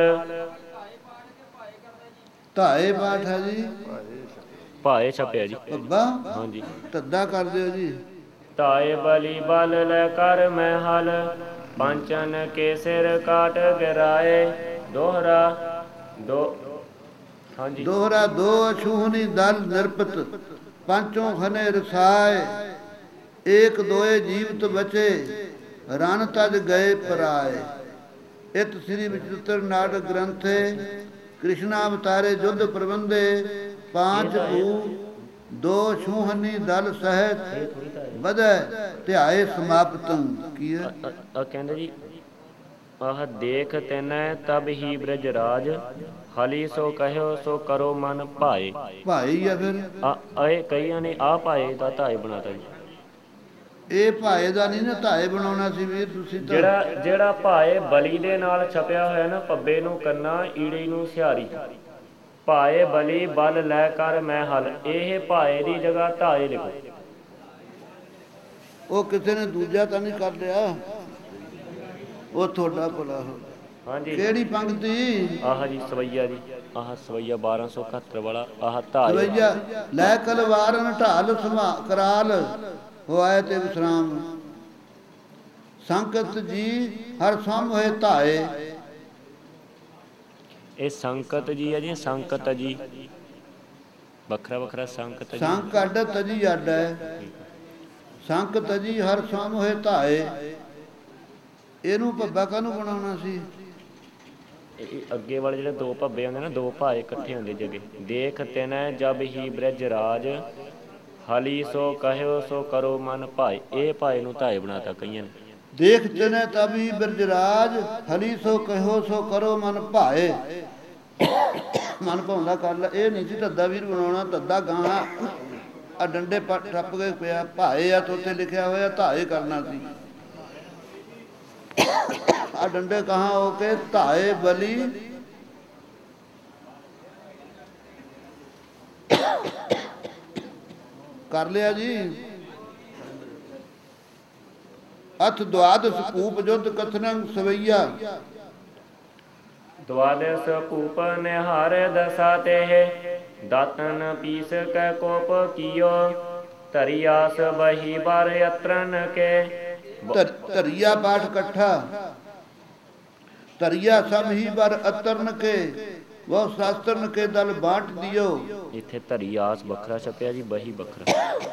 ਧਾਏ ਪਾਠ ਹੈ ਜੀ, ਭਾਏ ਛਪਿਆ ਜੀ। ਪੱਬਾ ਹਾਂਜੀ। ਧੱਦਾ ਕਰ ਦਿਓ ਜੀ। ਧਾਏ ਬਲੀ ਬਲ ਲੈ ਕਰ ਮੈਂ ਹਲ, ਪੰਚਨ ਕੇ ਸਿਰ ਕਾਟ ਗਿਰਾਏ। ਦੋਹਰਾ ਹਾਂਜੀ। ਦੋਹਰਾ ਦੋ ਅਛੂਹਨੀ ਦਲ ਨਿਰਪਤ, ਪੰਚੋਂ ਖਨੇ ਰਸਾਏ। ਏਕ ਦੋਏ ਜੀਵਤ ਬਚੇ, ਰਨ ਤਜ ਗਏ ਪਰਾਏ। ਇਤ ਸ੍ਰੀ ਵਿਚਿਤ੍ਰ ਨਾਟਕ ਗ੍ਰੰਥੇ ਕ੍ਰਿਸ਼ਨਾ ਅਵਤਾਰੇ ਜੁਧ ਪ੍ਰਬੰਧੇ। ਪਾਂਚ ਭੂ ਦੋ ਛੂਹਨੀ ਦਲ ਸਹਿਤ, ਵਧੈ ਧਿਆਏ ਸਮਾਪਤੰ। ਕੀ ਹੈ? ਕਹਿੰਦੇ ਜੀ ਆਹ ਦੇਖ ਤੈਨੈ ਤਬ ਹੀ ਬ੍ਰਜ ਰਾਜ, ਹਲੀ ਸੋ ਕਹਿਓ ਸੋ ਕਰੋ ਮਨ ਭਾਏ। ਭਾਈ ਆ ਫਿਰ ਇਹ ਕਈਆਂ ਨੇ ਆ ਭਾਏ ਦਾ ਧਾਏ ਬਣਾਤਾ ਜੀ। ਇਹ ਭਾਏ ਦਾ ਨਹੀਂ ਨਾ ਧਾਏ ਬਣਾਉਣਾ ਸੀ ਵੀਰ ਤੁਸੀਂ ਤਾਂ। ਜਿਹੜਾ ਭਾਏ ਬਲੀ ਦੇ ਨਾਲ ਛਪਿਆ ਹੋਇਆ ਨਾ, ਪੱਬੇ ਨੂੰ ਕੰਨਾ ਈੜੀ ਨੂੰ ਸਿਹਾਰੀ। ਭਾਏ ਬਲੀ ਬਲ ਲੈ ਕਰ ਮੈਂ ਹਲ, ਇਹ ਭਾਏ ਦੀ ਜਗ੍ਹਾ ਧਾਏ ਲਿਖੋ। ਉਹ ਕਿਸੇ ਨੇ ਦੂਜਾ ਤਾਂ ਨਹੀਂ ਕਰ ਲਿਆ, ਉਹ ਤੁਹਾਡਾ ਭਲਾ ਹੋ। ਹਾਂਜੀ। ਕਿਹੜੀ ਪੰਕਤੀ? ਆਹ ਜੀ ਸਵਈਆ ਜੀ, ਆਹ ਸਵਈਆ 1271 ਵਾਲਾ ਆਹ ਧਾਏ। ਸਵਈਆ ਲੈ ਕਲਵਾਰਨ ਢਾਲ ਸਮਾ ਕਰਾਲ, ਹੋਆਏ ਤੇ ਵਿਸਰਾਮ। ਸੰਕਤ ਜੀ ਹਰ ਸਮ ਹੋਏ ਧਾਏ। ਇਹ ਸੰਕਤ ਜੀ ਹੈ ਜੀ, ਸੰਕਤ ਜੀ ਵੱਖਰਾ ਵੱਖਰਾ। ਸੰਕਤ ਜੀ ਸੰਕ ਅੱਡ ਤਜੀ ਅੱਡ ਹੈ। ਸੰਕਤ ਜੀ ਹਰ ਸਮ ਹੋਏ ਧਾਏ। ਇਹਨੂੰ ਭੱਬਾ ਕਾਹਨੂੰ ਬਣਾਉਣਾ ਸੀ? ਇਹ ਅੱਗੇ ਵਾਲੇ ਜਿਹੜੇ ਦੋ ਭੱਬੇ ਹੁੰਦੇ ਨਾ, ਦੋ ਭਾਏ ਇਕੱਠੇ ਹੁੰਦੇ ਜਗੇ। ਦੇਖ ਤਿਨੈ ਜਬ ਹੀ ਬ੍ਰਜ ਰਾਜ, ਹਲੀ ਸੋ ਕਹਿਓ ਸੋ ਕਰੋ ਮਨ ਭਾਏ। ਇਹ ਭਾਏ ਨੂੰ ਧਾਏ ਬਣਾਤਾ ਕਈਆਂ ਨੇ। ਦੇਖ ਤਿਨੈ ਤਬ ਹੀ ਬ੍ਰਜ ਰਾਜ, ਹਲੀ ਸੋ ਕਹਿਓ ਸੋ ਕਰੋ ਮਨ ਭਾਏ। ਮਨ ਭਾਉਂਦਾ ਕਰ ਲੈ। ਇਹ ਨਹੀਂ ਸੀ ਧੱਦਾ ਵੀਰ ਬਣਾਉਣਾ। ਧੱਦਾ ਗਾਣਾ ਆ ਡੰਡੇ ਟੱਪ ਕੇ ਪਿਆ ਭਾਏ ਆ, ਤੋਤੇ ਲਿਖਿਆ ਹੋਇਆ ਧਾਏ ਕਰਨਾ ਸੀ। ਆ ਡੰਡੇ ਕਹਾਂ ਹੋ ਕੇ ਧਾਏ ਬਲੀ ਕਰ ਲਿਆ ਜੀ। ਅਥ ਦੁਆਦਸ ਭੂਪ ਜੁਧ ਕਥਨੰ ਸਵਈਆ। ਦੁਆਦਸ ਭੂਪ ਨਿਹਾਰ ਦਸਾ ਤੇ, ਦਾਤਨ ਪੀਸ ਕੈ ਕੋਪ ਕੀਓ। ਧਰਿਆਸ ਬਹੀ ਬਰ ਯਤਰਨ ਕੇ। ਧਰਿਆ ਪਾਠ ਇਕੱਠਾ। ਧਰਿਆ ਸਭ ਹੀ ਬਰ ਅਤਰਨ ਕੇ, ਵਹ ਸ਼ਾਸਤਰਨ ਕੇ ਦਲ ਬਾਂਟ ਦਿਓ। ਇੱਥੇ ਧਰਿਆਸ ਵੱਖਰਾ ਛਪਿਆ ਜੀ, ਬਹੀ ਵੱਖਰਾ।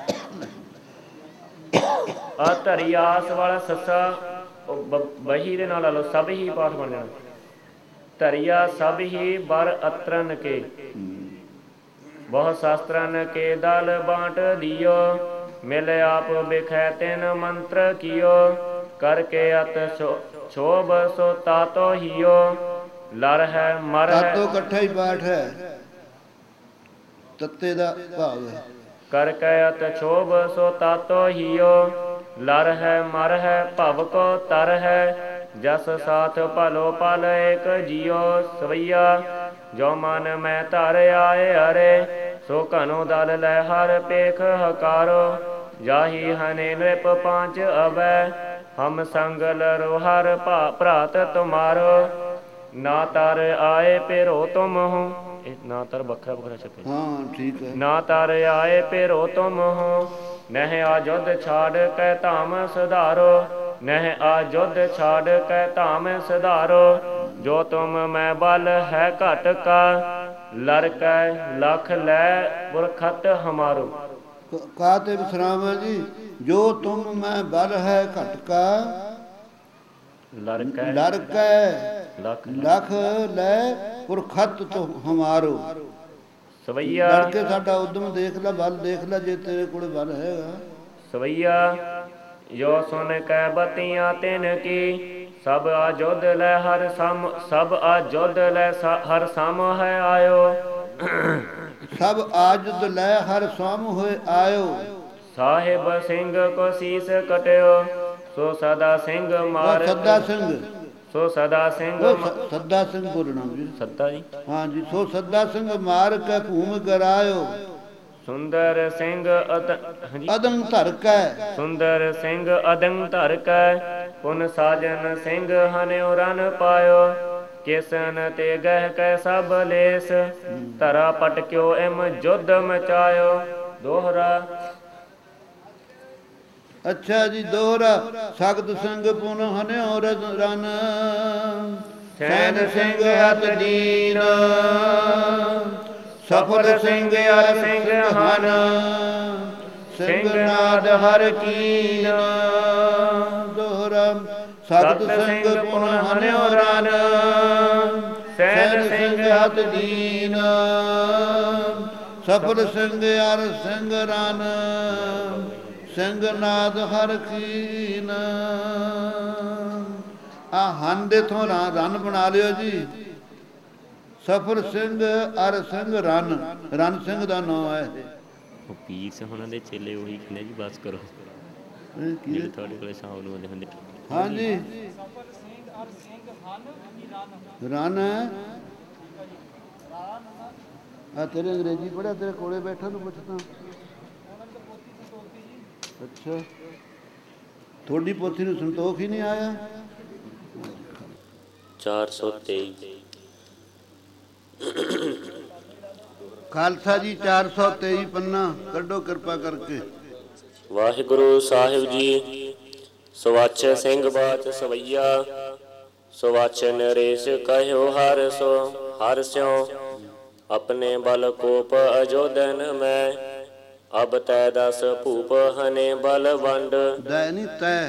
ਆ ਧਰਿਆਸ ਵਾਲਾ ਸੱਸਾ ਬਹੀ ਦੇ ਨਾਲ ਲਾ ਲਓ, ਸਭ ਹੀ ਪਾਠ ਬਣ ਜਾਣਾ। ਧਰਿਆ ਸਭ ਹੀ ਬਰ ਅਤਰਨ ਕੇ, ਬਹੁ ਸ਼ਾਸਤਰਨ ਕੇ ਦਲ ਬਾਂਟ ਦਿਓ। ਮਿਲ ਆਪ ਬਿਖੈ ਤਿਨ ਮੰਤਰ ਕੀਓ, ਕਰਕੇ ਅਤ ਛੋਭ ਸੋ ਤਾਤੋ ਹੀਓ। ਲਰ ਹੈ ਮਰ ਹੈ ਤਾਤੋ ਇਕੱਠਾ ਹੀ ਪਾਠ ਹੈ, ਤੱਤੇ ਦਾ ਭਾਵ ਹੈ। ਕਰਕੇ ਅਤ ਛੋਭ ਸੋ ਤਾਤੋ ਹੀਓ। ਲਰ ਹੈ ਮਰ ਹੈ ਭਵ ਕੋ ਤਰ ਹੈ, ਜਸ ਸਾਥ ਭਲੋ ਪਲ ਏਕ ਜੀਓ। ਸਵਈਆ ਜੋ ਮਨ ਮੈਂ ਧਰ ਆਏ ਹਰੇ, ਸੋ ਘਨੋ ਦਲ ਲੈ ਹਰ ਪੇਖ ਹਕਾਰੋ। ਜਾਹੀ ਹਨੇ ਨ੍ਰਿਪ ਪਾਂਚ ਅਵੈ, ਹਮ ਸੰਗ ਲਰੋ ਹਰ ਭਰਾਤ ਤੁਮਾਰੋ। ਨਾ ਤਰ ਆਏ ਪੇਰੋ ਤੁਮ ਹੋ। ਇਹ ਨਾ ਤਰ ਵੱਖਰਾ ਵੱਖਰਾ ਛਪਿਆ। ਹਾਂ ਠੀਕ ਹੈ। ਨਾ ਤਰ ਆਏ ਪੇਰੋ ਤੁਮ ਹੋ, ਨਹਿ ਆ ਜੁਧ ਛਾੜ ਕੈ ਧਾਮ ਸੁਧਾਰੋ। ਨਹਿ ਆ ਜੁਧ ਛਾੜ ਕੈ ਧਾਮ ਸੁਧਾਰੋ। ਜੋ ਤੁਮ ਮੈਂ ਬਲ ਹੈ ਘਟ ਕਾ, ਲਰ ਕੈ ਲਖ ਲੈ ਪੁਰਖਤ ਹਮਾਰੋ। ਕਾ ਤੇ ਵਿਸਰਾਮ ਹੈ ਜੀ। ਜੋ ਤੁਮ ਮੈਂ ਬਲ ਹੈ ਘਟ ਕਾ, ਲਰ ਕੈ ਲਖ ਲੈ ਪੁਰਖਤ ਤੋਂ ਹਮਾਰੋ। ਸਵਈਆ ਲੜ ਕੇ ਸਾਡਾ ਉਦਮ ਦੇਖ ਲੈ, ਬਲ ਦੇਖ ਲੈ, ਜੇ ਤੇਰੇ ਕੋਲ ਬਲ ਹੈਗਾ। ਸਵਈਆ ਜੋ ਸੁਨ ਕੈ ਬਤੀਆਂ ਤਿਨ ਕੀ, ਸਭ ਆ ਜੁਧ ਲੈ ਹਰ ਸਮ। ਸਭ ਆ ਜੁਧ ਲੈ ਹਰ ਸਮ ਹੈ ਆਇਓ। ਸਭ ਆਜੁਦ ਲੈ ਹਰ ਸੋਮ ਹੋਏ ਆਇਓ। ਸਾਹਿਬ ਸਿੰਘ ਕੋ ਸੀਸ ਕਟਿਓ, ਸੋ ਸਦਾ ਸਿੰਘ ਮਾਰ। ਸੱਦਾ ਸਿੰਘ, ਸੋ ਸਦਾ ਸਿੰਘ ਸੱਦਾ ਸਿੰਘ ਬੋਲਣਾ ਜੀ। ਸੱਦਾ ਜੀ। ਹਾਂ ਜੀ। ਸੋ ਸੱਦਾ ਸਿੰਘ ਮਾਰ ਕੇ ਭੂਮ ਗਰਾਇਓ। ਸੁੰਦਰ ਸਿੰਘ ਹਾਂਜੀ ਅਦੰ ਧਰ ਕੈ। ਸੁੰਦਰ ਸਿੰਘ ਅਦੰ ਧਰ ਕੈ। ਪੁਨ ਸਾਜਨ ਸਿੰਘ ਹਨਿਉ ਰਨ ਪਾਇਓ। ਕਿਸਨ ਤੇ ਗਹਿ ਕੈ ਸਭ ਲੇਸ। ਧਰਾ ਪਟਕਿਓ ਇਮ ਜੁਧ ਮਚਾਇਓ। ਦੋਹਰਾ। ਅੱਛਾ ਜੀ, ਦੋਹਰਾ। ਸਖਤ ਸਿੰਘ ਪੁਨ ਹਨਿਉ ਰਨ। ਸੈਨ ਸਿੰਘ ਹਤ ਦੀਨ। ਸਫਲ ਸਿੰਘ ਅਰ ਸਿੰਘ ਹਨ। ਸਿੰਘ ਨਾਦ ਹਰ ਕੀਨ। ਦੋਹਰਾ। ਸਖਤ ਸਿੰਘ ਪੁਨ ਹਨਿਉ ਰਨ। ਸੈਨ ਸਿੰਘ ਹਤ ਦੀਨ। ਸਫਲ ਸਿੰਘ ਅਰ ਸਿੰਘ ਰਨ। ਸਿੰਘ ਨਾਦ ਹਰ ਕੀਨ। ਆ ਹਨ ਦੇ ਥੋਂ ਰਨ ਬਣਾ ਲਿਓ ਜੀ। ਸਫਲ ਸਿੰਘ ਅਰ ਸਿੰਘ ਰਨ। ਰਨ ਸਿੰਘ ਦਾ ਨਾਮ ਹੈ ਇਹ। ਉਹ ਪੀਰ ਸਿੰਘ ਉਹਨਾਂ ਦੇ ਚੇਲੇ ਉਹੀ ਕਹਿੰਦੇ ਜੀ ਬਸ ਕਰੋ, ਇਹ ਕੀ ਜਿਹੜੇ ਤੁਹਾਡੇ ਕੋਲੇ ਸ਼ਾਮ ਨੂੰ ਆਉਂਦੇ ਹੁੰਦੇ। ਹਾਂਜੀ ਰਨ ਹੈ। ਆ ਤੇਰੇ ਅੰਗਰੇਜ਼ੀ ਪੜ੍ਹਿਆ, ਤੇਰੇ ਕੋਲੇ ਬੈਠਾ ਨੂੰ ਪੁੱਛਦਾ। ਅੱਛਾ, ਤੁਹਾਡੀ ਪੋਥੀ ਨੂੰ ਸੰਤੋਖ ਹੀ ਨਹੀਂ ਆਇਆ। 423 ਖਾਲਸਾ ਜੀ 423 ਪੰਨਾ ਕੱਢੋ ਕਿਰਪਾ ਕਰਕੇ। ਵਾਹਿਗੁਰੂ ਸਾਹਿਬ ਜੀ। ਸਵਾਚ ਸਿੰਘ ਬਾਚ ਸਵਈਆ। ਸਵਾਚ ਨਰੇਸ਼ ਕਹਿਓ ਹਰ ਸੋ। ਹਰ ਸਿਉ ਆਪਣੇ ਬਲ ਕੋਪ ਅਜੋਦਨ ਮੈਂ। ਅਬ ਤੈ ਦਸ ਭੂਪ ਹਨੇ ਬਲ ਵੰਡ। ਦੈ ਨਹੀਂ ਤੈ।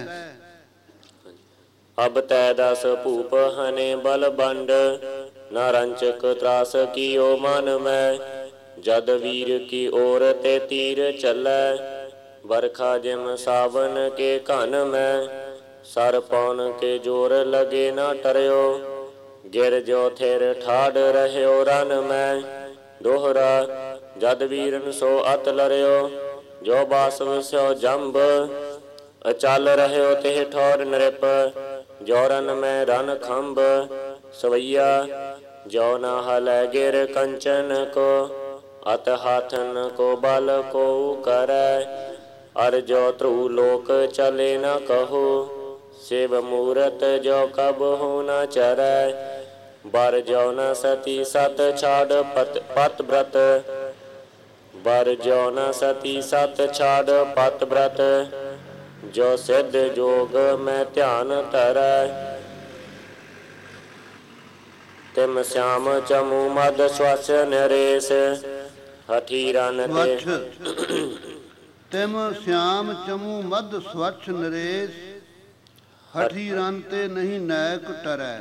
ਅਬ ਤੈ ਦਸ ਭੂਪ ਹਨੇ ਬਲ ਵੰਡ। ਨਾ ਰੰਚਕ ਤਰਾਸ ਕੀਓ ਮਨ ਮੈਂ। ਜਦ ਵੀਰ ਕੀ ਔਰ ਤੇ ਤੀਰ ਚੱਲੈ। ਵਰਖਾ ਜਿਮ ਸਾਵਨ ਕੇ ਘਨ ਮੈਂ। ਸਰ ਪੌਨ ਕੇ ਜੋਰ ਲਗੇ ਨਾ ਟਰਿਓ। ਗਿਰ ਜੋ ਥਿਰ ਠਾੜ ਰਹਿਓ ਰਨ ਮੈਂ। ਦੋਹਰਾ। ਜਦ ਵੀਰਨ ਸੋ ਅਤ ਲਰਿਓ। ਜੋ ਬਾਸਵ ਸਿਓ ਜੰਬ। ਅਚਲ ਰਹਿਓ ਤੇ ਠੌਰ ਨਰਿਪ। ਜੋ ਰਨ ਮੈਂ ਰਨ ਖੰਭ। ਸਵਈਆ। ਜੋ ਨਾ ਹਲੈ ਗਿਰ ਕੰਚਨ ਕੋ। ਅਤ ਹਾਥਨ ਕੋ ਬਲ ਕੋ ਕਰੈ। ਅਰ ਜੋ ਧਰੂ ਲੋਕ ਚਲੇ ਨ ਕਹੋ। शिव मूरत जो कब हो न चरै। बर जो न सती सत छाड़ पत व्रत। बर जो न सती सत छाड़ पत व्रत। जो सिद्ध जोग में ध्यान धरै। तिम श्याम चमू मद श्वस नरेश। हठी रन ते ਤਿਮ ਸਿਆਮ ਚਮੂ ਮਦ ਸਵੱਛ ਨਰੇਸ਼। ਹਠੀ ਰਨ ਤੇ ਨਹੀਂ ਨੈਕ ਟਰੈ।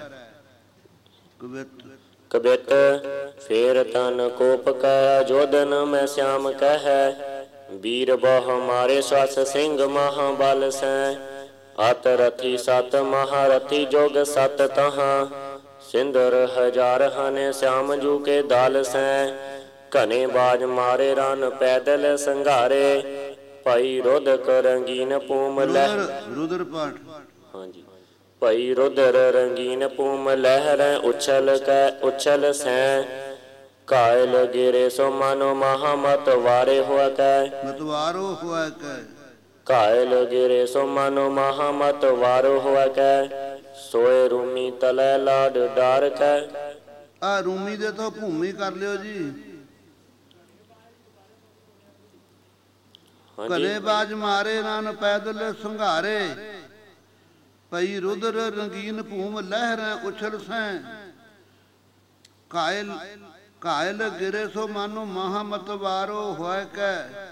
ਕਬਿਤ ਫੇਰ ਤਨ ਕੋਪ ਕੈ ਜੋਦਨ ਮੈਂ श्याम ਕਹਿ। ਵੀਰ ਬਹੁ ਮਾਰੇ ਸਵਸ ਸਿੰਘ ਮਹਾਬਲ ਸੈ। ਅਤ ਰਥੀ ਸਤ ਮਹਾਰਥੀ ਜੋਗ ਸਤ ਤਹਾਂ। ਸਿੰਦਰ ਹਜ਼ਾਰ ਹਨ श्याम ਜੂ ਕੇ ਦਲ ਸੈ। ਘਨੇ ਬਾਜ ਮਾਰੇ ਰਨ ਪੈਦਲ ਸੰਘਾਰੇ। ਭਾਈ ਰੁਦਕ ਰੰਗੀਨ ਪੂਮ ਲਹਿ। ਰੁਦਰ ਪਾਠ। ਹਾਂਜੀ। ਭਾਈ ਰੁਦਰ ਰੰਗੀਨ ਪੂਮ ਲਹਿਰੈ ਉਛਲ ਕੈ ਉਛਲ ਸੈ। ਕਾਇਲ ਗਿਰੇ ਸੋ ਮਾਨੋ ਮਹਾਮਤ ਵਾਰੇ ਹੋਆ ਕੈ। ਮਤਵਾਰੋ ਹੋਆ ਕੈ। ਕਾਇਲ ਗਿਰੇ ਸੋ ਮਾਨੋ ਮਹਾਮਤ ਵਾਰੋ ਹੋਆ ਕੈ। ਸੋਏ ਰੂਮੀ ਤਲੈ ਲਾਡ ਡਾਰ ਕੈ। ਆ ਰੂਮੀ ਦੇ ਤੋਂ ਭੂਮੀ ਕਰ ਲਿਓ ਜੀ। ਘਨੇ ਬਾਜ ਮਾਰੇ ਰਨ ਪੈਦਲ ਸੰਘਾਰੇ। ਪਈ ਰੁਦਰ ਰੰਗੀਨ ਭੂਮ ਲਹਿਰੈ ਉਛਲ ਸੈ। ਕਾਇਲ ਕਾਇਲ ਗਿਰੇ ਸੋ ਮਾਨੋ ਮਹਾਮਤ ਵਾਰੋ ਹੋਇ ਕੈ।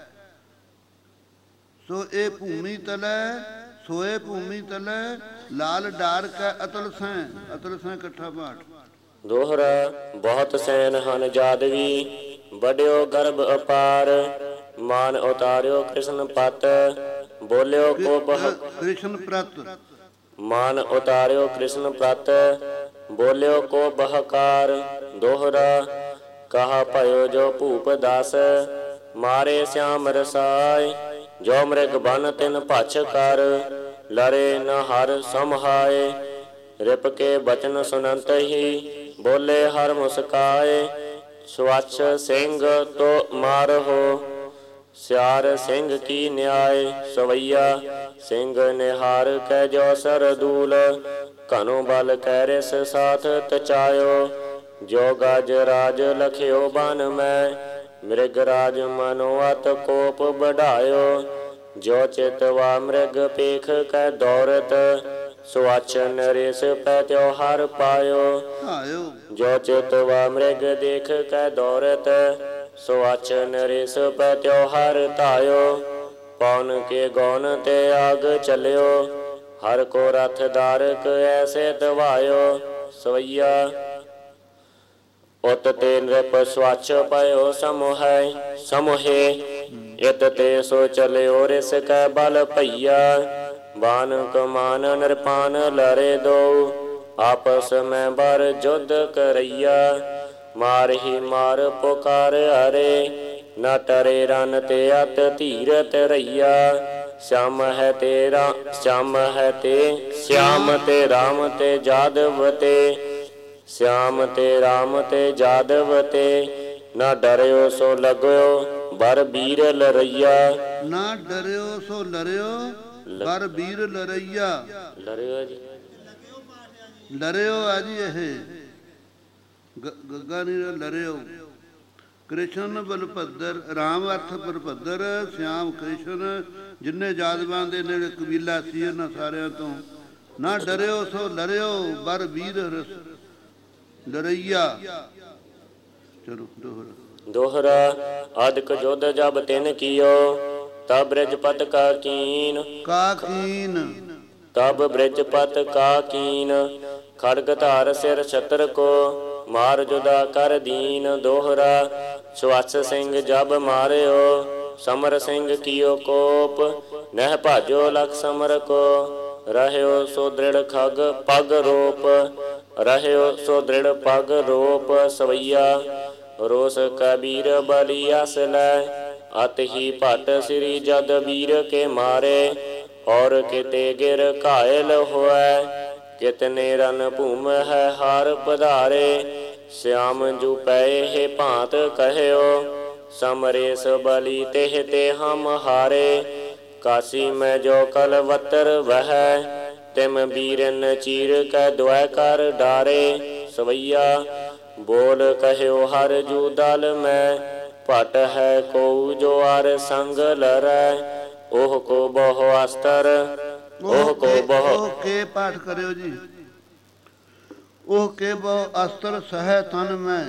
ਸੋ ਇਹ ਭੂਮੀ ਤਲੈ ਸੋਏ ਭੂਮੀ ਤਲੈ ਲਾਲ ਡਾਰ ਕੈ ਅਤਲ ਸੈ। ਅਤਲ ਸੈ ਇਕੱਠਾ ਪਾਠ। ਦੋਹਰਾ। ਬਹੁਤ ਸੈਨ ਹਨ ਜਾਦਵੀ। ਵੱਡਿਓ ਗਰਭ ਅਪਾਰ। ਮਾਨ ਉਤਾਰਿਓ ਕ੍ਰਿਸ਼ਨ ਪਤ। ਬੋਲਿਓ ਕੋ ਕ੍ਰਿਸ਼ਨ ਪ੍ਰਤ। ਮਾਨ ਉਤਾਰਿਓ ਕ੍ਰਿਸ਼ਨ ਪ੍ਰਤ। ਬੋਲਿਓ ਕੋ ਬਹਕਾਰ। ਦੋਹਰਾ। ਕਹਾ ਭਇਓ ਜੋ ਭੂਪ ਦਾਸ। ਮਾਰੇ श्याम ਰਸਾਇ। ਜੋ ਮ੍ਰਿਗ ਬਨ ਤਿਨ ਭਛ ਕਰ। ਲਰੇ ਨ ਹਰ ਸਮਹਾਏ। ਰਿਪ ਕੇ ਬਚਨ ਸੁਨੰਤ ਹੀ। ਬੋਲੇ ਹਰ ਮੁਸਕਾਏ। ਸਵੱਛ ਸਿੰਘ ਤੋ ਮਾਰਹੋ। ਸਿਆਰ ਸਿੰਘ ਕੀ ਨਿਆਏ ਸਵਈਆ। ਸਿੰਘ ਨਿਹਾਰ ਕੈ ਜੋ ਸਰਦੂਲ, ਘਨੋ ਬਲ ਕੈ ਰਿਸ ਸਾਥ ਤਚਾਇਓ। ਜੋ ਗਜ ਰਾਜ ਲਖਿਓ ਬਨ ਮੈਂ, ਮ੍ਰਿਗ ਰਾਜ ਮਨੋ ਅਤ ਕੋਪ ਬਢਾਇਓ। ਜੋ ਚਿਤ ਵਾ ਮ੍ਰਿਗ ਪੇਖ ਕੈ ਦੌਰਤ, ਸੁਆਛ ਨਰੇਸ ਪੈ ਤਿਉਹਾਰ ਪਾਇਓ। ਜੋ ਚਿਤ ਵਾ ਮ੍ਰਿਗ ਦੇਖ ਕੈ ਦੌਰਤ, ਸੁਆਛ ਨਰੇਸ ਪੈ ਤਿਉਹਾਰ ਧਾਇਓ। ਪੌਨ ਕੇ ਗੌਨ ਤੇ ਆਗ ਚਲਿਓ, ਹਰ ਕੋ ਰਥ ਧਾਰਕ ਐਸੇ ਦਵਾਇਓ। ਸਵਈਆ ਉਤ ਤੇ ਨ੍ਰਿਪ ਸਵਾਛ ਪਇਓ ਸਮੋਹੈ ਸਮੋਹੇ, ਇਤ ਤੇ ਸੋ ਚਲਿਓ ਰਿਸ ਕੈ ਬਲ ਭਈਆ। ਬਾਨ ਕਮਾਨ ਨਿਰਪਾਨ ਲਰੇ ਦੋ, ਆਪਸ ਮੈਂ ਬਰ ਜੁਧ ਕਰਈਆ। ਮਾਰ ਹੀ ਮਾਰ ਪੁਕਾਰ ਹਰੇ, ਨਾ ਟਰੇ ਰਨ ਤੇ ਅਤ ਧੀਰਤ ਰਈਆ। ਸ਼ਮ ਹੈ ਤੇਰਾ ਸ਼ਮ ਹੈ ਤੇ ਸ਼ਿਆਮ ਤੇ ਰਾਮ ਤੇ ਜਾਦਵ ਤੇ, ਸ਼ਿਆਮ ਤੇ ਰਾਮ ਤੇ ਜਾਦਵ ਤੇ। ਨਾ ਡਰਿਓ ਸੋ ਲਗਿਓ ਬਰ ਬੀਰ ਲਰਈਆ। ਨਾ ਡਰਿਓ ਸੋ ਲਰਿਓ ਬਰ ਬੀਰ ਲਰਈਆ। ਲਰਿਓ ਜੀ, ਲਰਿਓ ਆ ਜੀ ਇਹ ਗੱਗਾ ਨਹੀਂ ਲਰਿਓ। ਕ੍ਰਿਸ਼ਨ ਬਲਭੱਦਰ, ਰਾਮ ਅਰਥ ਬਲਭੱਦਰ, ਸ਼ਿਆਮ ਕ੍ਰਿਸ਼ਨ। ਜਿੰਨੇ ਜਾਦਵਾਂ ਦੇ ਨੇੜੇ ਕਬੀਲਾ ਸੀ ਇਹਨਾਂ ਸਾਰਿਆਂ ਤੋਂ। ਨਾ ਡਰਿਓ ਸੋ ਲਰਿਓ ਬਰ ਵੀਰ ਲਰਈਆ। ਚਲੋ ਦੋਹਰਾ। ਦੋਹਰਾ ਅਦਕ ਜੁਧ ਜਬ ਤਿਨ ਕੀਓ, ਤਬ ਬ੍ਰਿਜਪਤ ਕਾ ਕੀਨ ਕਾ ਕੀਨ। ਤਬ ਬ੍ਰਿਜਪਤ ਕਾ ਕੀਨ, ਖੜਗ ਧਾਰ ਸਿਰ ਛਤਰ ਕੋ, ਮਾਰ ਜੁਦਾ ਕਰ ਦੀਨ। ਦੋਹਰਾ ਸੁਆਛ ਸਿੰਘ ਜਬ ਮਾਰਿਓ, ਸਮਰ ਸਿੰਘ ਕੀਓ ਕੋਪ, ਨਹਿ ਭਾਜੋ ਲਖ ਸਮਰ ਕੋ। ਰਹਿਓ ਸੋ ਦ੍ਰਿੜ ਖਗ ਪਗ ਰੋਪ, ਰਹਿਓ ਸੋ ਦ੍ਰਿੜ ਪਗ ਰੋਪ। ਸਵਈਆ ਰੋਸ ਕਬੀਰ ਬਲੀ ਅਸ ਲੈ, ਅਤ ਹੀ ਭਟ ਸ੍ਰੀ ਜਦ ਵੀਰ ਕੇ ਮਾਰੇ। ਔਰ ਕਿਤੇ ਗਿਰ ਘਾਇਲ ਹੋਐ, ਕਿਤਨੇ ਰਨ ਭੂਮ ਹੈ ਹਾਰ ਪਧਾਰੇ। ਸ਼ਿਆਮ ਜੂ ਪਏ ਹੈ ਭਾਂਤ ਕਹਿਓ, ਸਮਰੇਸ ਬਲੀ ਤਿਹ ਤੇ ਹਮ ਹਾਰੇ। ਕਾਸੀ ਮੈਂ ਜੋ ਕਲਵਤਰ ਵਹੈ, ਤਿਮ ਬੀਰਨ ਚੀਰ ਕੈ ਦੁਐ ਕਰ ਡਾਰੇ। ਸਵਈਆ ਬੋਲ ਕਹਿਓ ਹਰ ਜੂ ਦਲ ਮੈਂ, ਭਟ ਹੈ ਕੋ ਜੋ ਅਰ ਸੰਗ ਲਰੈ। ਉਹ ਕੋ ਬਹੁ ਅਸਤਰ ਉਹ ਕੋ ਬਹੁ ਕੇ ਪਾਠ ਕਰਿਓ ਜੀ। ਉਹ ਕੇ ਬਹੁ ਅਸਤਰ ਸਹਿ ਤਨ ਮੈਂ,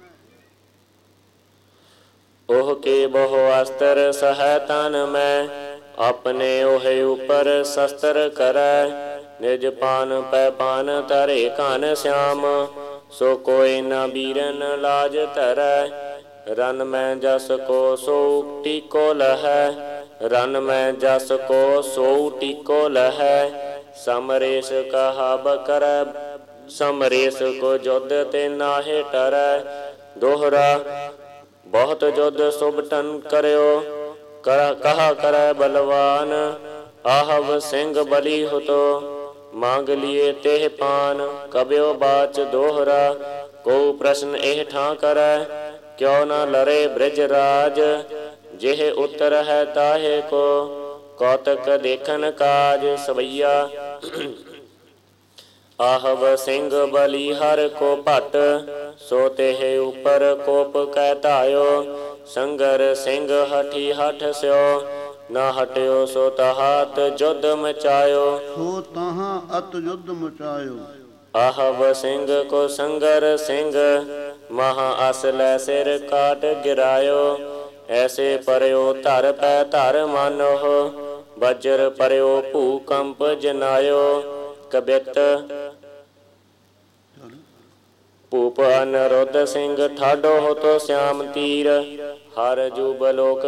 ਉਹ ਕੇ ਬਹੁ ਅਸਤਰ ਸਹਿ ਤਨ ਮੈਂ। ਆਪਣੇ ਉਹੇ ਉਪਰ ਸ਼ਸਤਰ ਕਰੈ, ਨਿਜ ਪਾਨ ਪੈ ਪਾਨ ਧਰੇ ਘਨ ਸ਼ਿਆਮ। ਸੋ ਕੋਈ ਨਾ ਬੀਰਨ ਲਾਜ ਧਰੈ, ਰਨ ਮੈਂ ਜਸ ਕੋ ਸੋ ਟੀਕੋ ਲਹੈ। ਰਨ ਮੈਂ ਜਸ ਕੋ ਸੋ ਟੀਕੋ ਲਹੈ। ਸਮਰੇਸ ਕਹਾਬ ਕਰੈ, ਸਮਰੇਸ ਕੋ ਜੁਧ ਤੇ ਨਾਹਿ ਟਰੈ। ਦੋਹਰਾ ਬਹੁਤ ਜੁਧ ਸੁਭਟਨ ਕਰਿਓ, ਕਹਾ ਕਰੈ ਬਲਵਾਨ। ਆਹਵ ਸਿੰਘ ਬਲੀ ਹੁਤੋ, ਮੰਗ ਲਿਏ ਤਿਹ ਪਾਨ। ਕਬਿਓ ਬਾਚ ਦੋਹਰਾ ਕੋ ਪ੍ਰਸ਼ਨ ਇਹ ਠਾਂ ਕਰੈ, ਕਿਉ ਨਾ ਲਰੇ ਬ੍ਰਿਜ ਰਾਜ। ਜਿਹ ਉਤਰ ਹੈ ਤਾਹੇ ਕੋ, ਕੌਤਕ ਦੇਖਨ ਕਾਜ। ਸਵਈਆ ਆਹਵ ਸਿੰਘ ਬਲੀ ਹਰ ਕੋ ਭਟ, ਸੋ ਤਿਹ ਉਪਰ ਕੋਪ ਕੈ ਧਾਇਓ। ਸੰਗਰ ਸਿੰਘ ਹਠੀ ਹਠ ਸਿਓ, ਨਾ ਹਟਿਓ ਸੋ ਤਹਾਤ ਜੁਧ ਮਚਾਇਓ। ਸੋ ਤਹਾਂ ਅਤ ਯੁੱਧ ਮਚਾਇਓ। ਆਹਵ ਸਿੰਘ ਕੋ ਸੰਗਰ ਸਿੰਘ, ਮਹਾ ਅਸ ਲੈ ਸਿਰ ਕਾਟ ਗਿਰਾਇਓ। ਐਸੇ ਪਰਿਓ ਧਰ ਪੈ ਧਰ ਮਾਨੋ, ਵਜਰ ਪਰਿਓ ਭੂਕੰਪ ਜਨਾਇਓ। ਕਬਿਤ ਭੂਪ ਅਨਰੁੱਧ ਸਿੰਘ ਠਾਡੋ ਹੋਤੋ ਸ਼ਿਆਮ ਤੀਰ। ਹਰ ਜੂਬ ਲੋਕ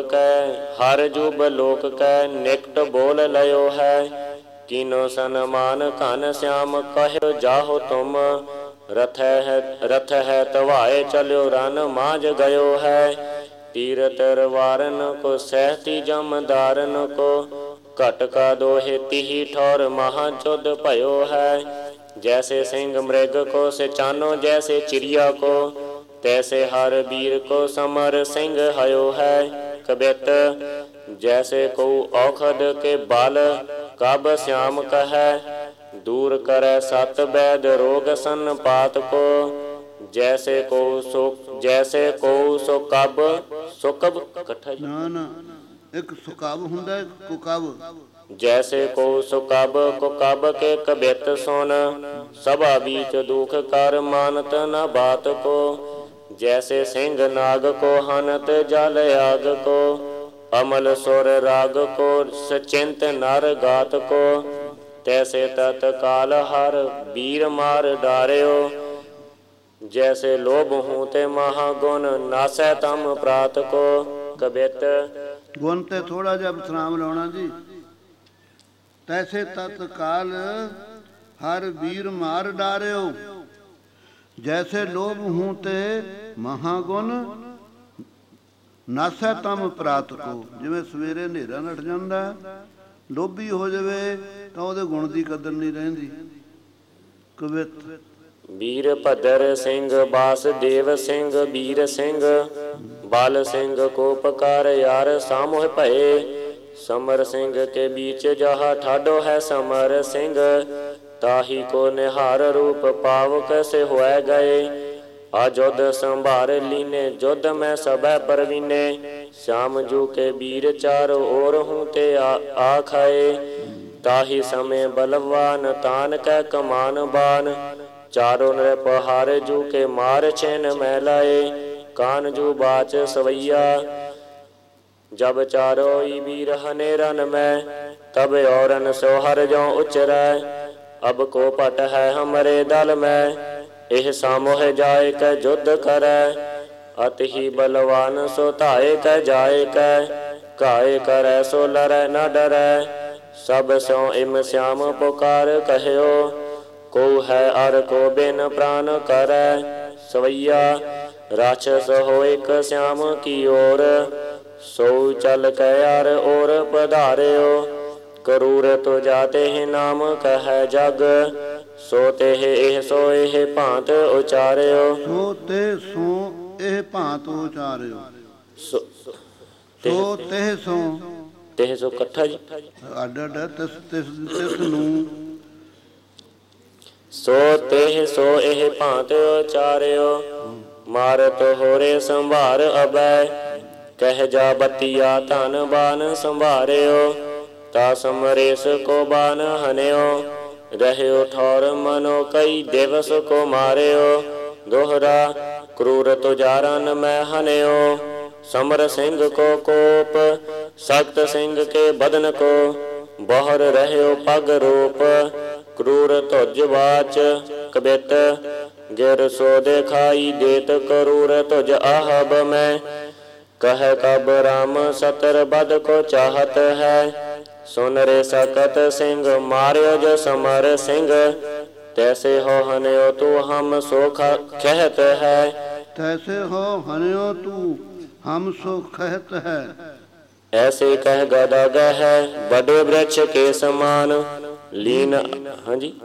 ਕੈ ਨਿਕਟ ਬੋਲ ਲਇਓ ਹੈ। ਕੀਨੋ ਸਨਮਾਨ ਘਨ ਸ਼ਿਆਮ ਕਹਿਓ ਜਾਹੋ ਤੁਮ। ਰਥ ਹੈ ਤਵਾਏ ਚਲਿਓ ਰਨ ਮਾਝ ਗਇਓ ਹੈ। ਤੀਰ ਤਰਵਾਰਨ ਕੋ ਸਹਿਤੀ ਜਮਦਾਰਨ ਕੋ, ਘਟ ਕਾ ਦੋਹੇ ਤਿਹੀ ਠੌਰ ਮਹਾ ਜੁਧ ਭਇਓ ਹੈ। जैसे सिंह मृग को सिचानो जैसे चिड़िया को, तैसे हर वीर को समर सिंह हयो है। कबित जैसे को औखद के बल कब श्याम कहे दूर करे सत वैद रोग सन पात को जैसे को सो कब इकट्ठा ਨਾ ਨਾ ਇੱਕ ਸੁਕਬ ਹੁੰਦਾ ਇੱਕ ਕੁਕਬ जैसे को सुकब कुकब के कबित सुन सभा बीच दुख कर मानत न बात को जैसे सिंह नाग को हनत जल आग को अमल सुर राग को सचिंत नर गात को तैसे तत्काल हर वीर मार डार्यो जैसे लोभ हूँ ते महागुण नासै तम प्रात को कबित ਗੁਣ ਤੇ ਥੋੜਾ ਜਿਹਾ ਵਿਸਰਾਮ ਲਾਉਣਾ ਜੀ। ਤੈਸੇ ਤਤਕਾਲ ਹਰ ਵੀਰ ਮਾਰ ਡਾਰਿਓ ਜੈਸੇ ਲੋਭ ਹੂੰ ਤੇ ਮਹਾਗੁਣ ਨਾਸੈ ਤਮ ਪ੍ਰਾਤ ਕੋ। ਜਿਵੇਂ ਸਵੇਰੇ ਹਨੇਰਾ ਨੱਠ ਜਾਂਦਾ, ਲੋਭੀ ਹੋ ਜਾਵੇ ਤਾਂ ਉਹਦੇ ਗੁਣ ਦੀ ਕਦਰ ਨਹੀਂ ਰਹਿੰਦੀ। ਕਵਿਤ ਵੀਰ ਭਦਰ ਸਿੰਘ ਬਾਸਦੇਵ ਸਿੰਘ ਵੀਰ ਸਿੰਘ ਬਲ ਸਿੰਘ ਕੋ ਪਕਾਰ ਯਾਰ ਸਾਮੋਹ ਭਏ समर सिंह के बीच जहाँ ठाडो है समर सिंह ताही को निहार रूप पाव कैसे हुए गए अजोध संभार लीने जुद में सब परवीने श्याम जू के वीर चारों ओर हूँ ते आ खाए ताही समय बलवान तान कै कमान बान चारों नृपहार जू के मार छेन मैलाए कान जू बाच सवैया जब चारो वीर हने रन में तब औरन सोहर जो उचरै अब को पट है हमरे दल में एह सामोह जाए कै युद्ध करे अति ही बलवान सो धाए कै जाए कै घाए करे सो लरै न डरै सब सो इम श्याम पुकार कहयो को है अर को बिन प्राण करे सवैया राक्षस हो एक श्याम की ओर सो चल कयार और पधार्यो करूर तो जाते हैं नाम कह जग सोते है एह सो एह भांत उचार्यो सोते सो एह भांत उचार्यो सो तेह सो इकट्ठा जी ਅੱਡ ਤਿਸ ਨੂੰ सो तेह सो एह भांत उचार्यो मारत होरे संभार अबै कह जा बतिया धन बान संभार्यो ता समरेश को बान हन्यो रहयो ठौर मनो कई दिवस को मार्यो दोहरा क्रूर तुजारन में हन्यो समर सिंह को कोप सख्त सिंह के बदन को बहर रहयो पग रूप क्रूर तुज बाच कबित गिर सो दिखाई देत क्रूर तुज आहब में कह कब राम सतर बद को चाहत है सुन रे सकत सिंह मार्यो जो समर सिंह तैसे हो हन्यो तू हम सो कहत है तैसे हो हन्यो तू हम सो कहत है ऐसे कह गदा गह बड़े वृक्ष के समान लीन हाँ जी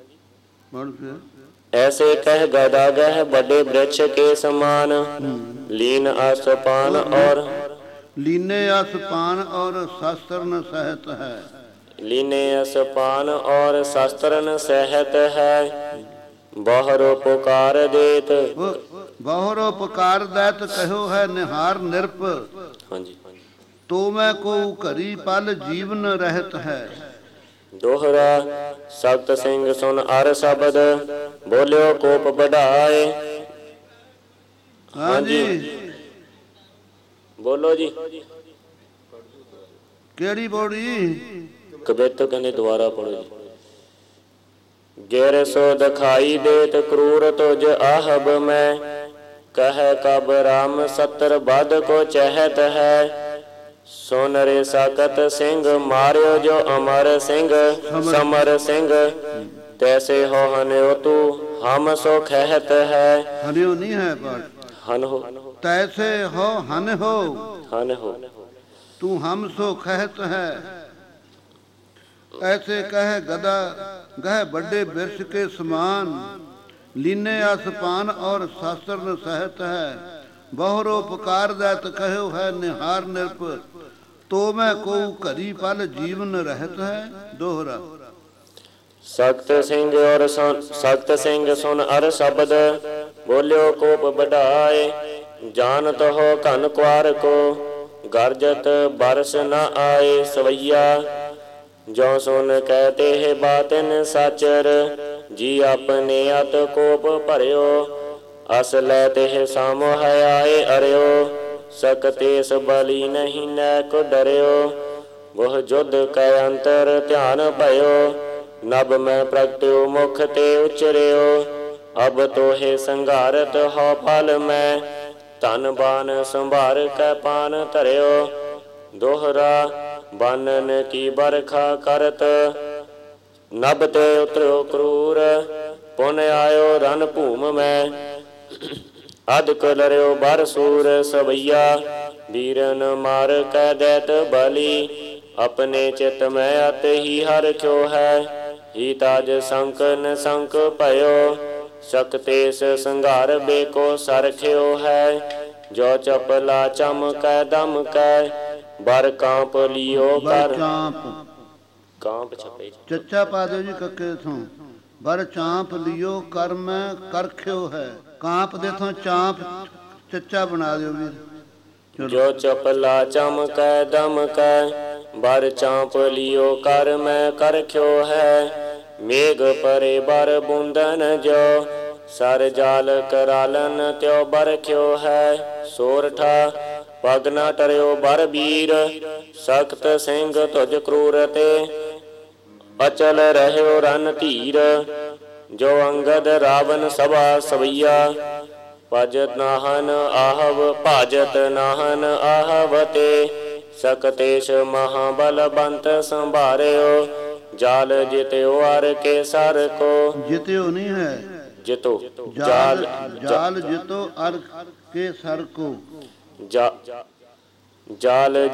ऐसे कह गदा गह बड़े वृक्ष के समान लीन आसपान और लीने आसपान और शास्त्रन सहत है लीने आसपान और शास्त्रन सहत है बहरो पुकार देत बहरो पुकार देत कहो है निहार निरप हाँ जी तो मैं को घरी पल जीवन रहत है दोहरा सख्त सिंह सुन अर शब्द बोलियो कोप बढ़ाए हाँ जी बोलो जी केड़ी बोड़ी कबित कहने दोबारा पढ़ो जी गिर सो दिखाई देत क्रूर तुझ आहब में कह कब राम सतर बद को चहत है सुन रे सकत सिंह मार्यो जो अमर सिंह समर सिंह तैसे हो हन्यो तू हम सो कहत है हन्यो नहीं है पाठ हन हो तैसे हो हन हो तू हम सो कहत है ऐसे कह गदा गह बड़े वृक्ष के समान लीने आसपान और शास्त्र सहत है ਬਹੁਰੋ ਪੁਕਾਰ ਦੈਤ ਕਹਿਓ ਹੈ ਨਿਹਾਰ ਨਿਰਪ, ਤੋ ਮੈਂ ਕਉ ਘਰੀ ਪਲ ਜੀਵਨ ਰਹਿਤ ਹੈ। ਦੋਹਰਾ। ਸਖਤ ਸਿੰਘ ਸੁਨ ਅਰ ਸ਼ਬਦ, ਬੋਲਿਓ ਕੋਪ ਬਢਾਏ। ਜਾਨਤ ਹੋ ਘਨ ਕੁਆਰ ਕੋ, ਗਰਜਤ ਬਰਸ ਨ ਆਏ। ਸਵਈਆ ਜੋ ਸੁਨ ਕਹਿ ਤੇ ਬਾਤਿਨ ਸਾਚਰ, ਜੀ ਆਪਣੇ ਅਤ ਕੋਪ ਭਰਿਓ। ਅਸ ਲੈ ਤੇ ਸਾਮੋ ਹੈ ਆਏ ਅਰਿਓ, ਸਕਤੇਸ ਬਲੀ ਨਹੀਂ ਨੈ ਕੋ ਡਰਿਓ। ਬਹੁ ਜੁਧ ਕੈ ਅੰਤਰ ਧਿਆਨ ਭਇਓ, ਨਭ ਮੈਂ ਪ੍ਰਗਟਿਓ ਮੁਖ ਤੇ ਉਚਰਿਓ। ਅਬ ਤੋਹੇ ਸੰਘਾਰਤ ਹੋ ਫਲ ਮੈਂ, ਧਨ ਬਾਨ ਸੰਭਾਰ ਕੈ ਪਾਨ ਧਰਿਓ। ਦੋਹਰਾ। ਬਾਨਨ ਕੀ ਬਰਖਾ ਕਰਤ, ਨਭ ਤੇ ਉਤਰਿਓ ਕਰੂਰ। ਪੁਨ ਆਇਓ ਰਨ ਭੂਮ ਮੈਂ, ਅਧਿਕ ਲਰਿਓ ਬਰ ਸੂਰ। ਸਵਈਆ ਵੀਰਨ ਮਾਰ ਕੈ ਦੈਤ ਬਲੀ, ਆਪਣੇ ਚਿਤ ਮੈਂ ਅਤ ਹੀ ਹਰਖਿਓ ਹੈ। ਹੀ ਤਾਜ ਸੰਕ ਨ ਸੰਕ ਭਇਓ, ਸਕਤੇਸ ਸੰਘਾਰ ਬੇਕੋ ਸਰਖਿਓ ਹੈ। ਜੋ ਚਪਲਾ ਚਮਕੈ ਦਮ ਕੈ, ਬਰ ਕਾਂਪ ਲਿਓ ਕਰ। ਕਾਂਪ ਛਪੇ ਚੱਚਾ ਪਾ ਦਿਓ ਜੀ ਕੱਕੇ ਥੋਂ। ਬਰ ਚਾਂਪ ਲਿਓ ਕਰ ਮੈਂ ਕਰਖਿਓ ਹੈ। ਕਾਂਪ ਦੇ ਥੋਂ ਚਾਂਪ ਚੱਚਾ ਬਣਾ ਦਿਓ ਵੀਰ। ਜੋ ਚਪਲਾ ਚਮਕੈ ਦਮ ਕੈ, ਬਰ ਚਾਂਪ ਲਿਓ ਕਰ ਮੈਂ ਕਰਖਿਓ ਹੈ। ਮੇਘ ਪਰੇ ਬਰ ਬੂੰਦਨ ਜੋ, ਸਰ ਜਾਲ ਕਰਾਲਨ ਤਿਉ ਬਰਖਿਓ ਹੈ। ਸੋਰਠਾ। ਪਗ ਨਾ ਟਰਿਓ ਬਰ ਬੀਰ, ਸਖਤ ਸਿੰਘ ਤੁਜ ਕਰੂਰ ਤੇ, ਅਚਲ ਰਹਿਓ ਰਨ ਧੀਰ। ਜੋ ਅੰਗਦ ਰਾਵਨ ਸਭਾ। ਸਵਈਆ ਭਜਤ ਨਾਹਨ ਆਹਵ, ਭਾਜਤ ਨਾਹਨ ਆਹਵ ਤੇ, ਸਕਤੇਸ਼ ਮਹਾਬਲਬੰਤ ਸੰਭਾਰਿਓ। ਜਾਲ ਜਿਤਿਓ ਅਰ ਕੇ ਸਰ ਕੋ। ਜਿਤਿਓ ਨਹੀਂ ਹੈ, ਜਿਤੋ। ਜਾਲ ਜਿਤੋ ਅਰ ਕੇ ਸਰ ਕੋ। ਜਾਲ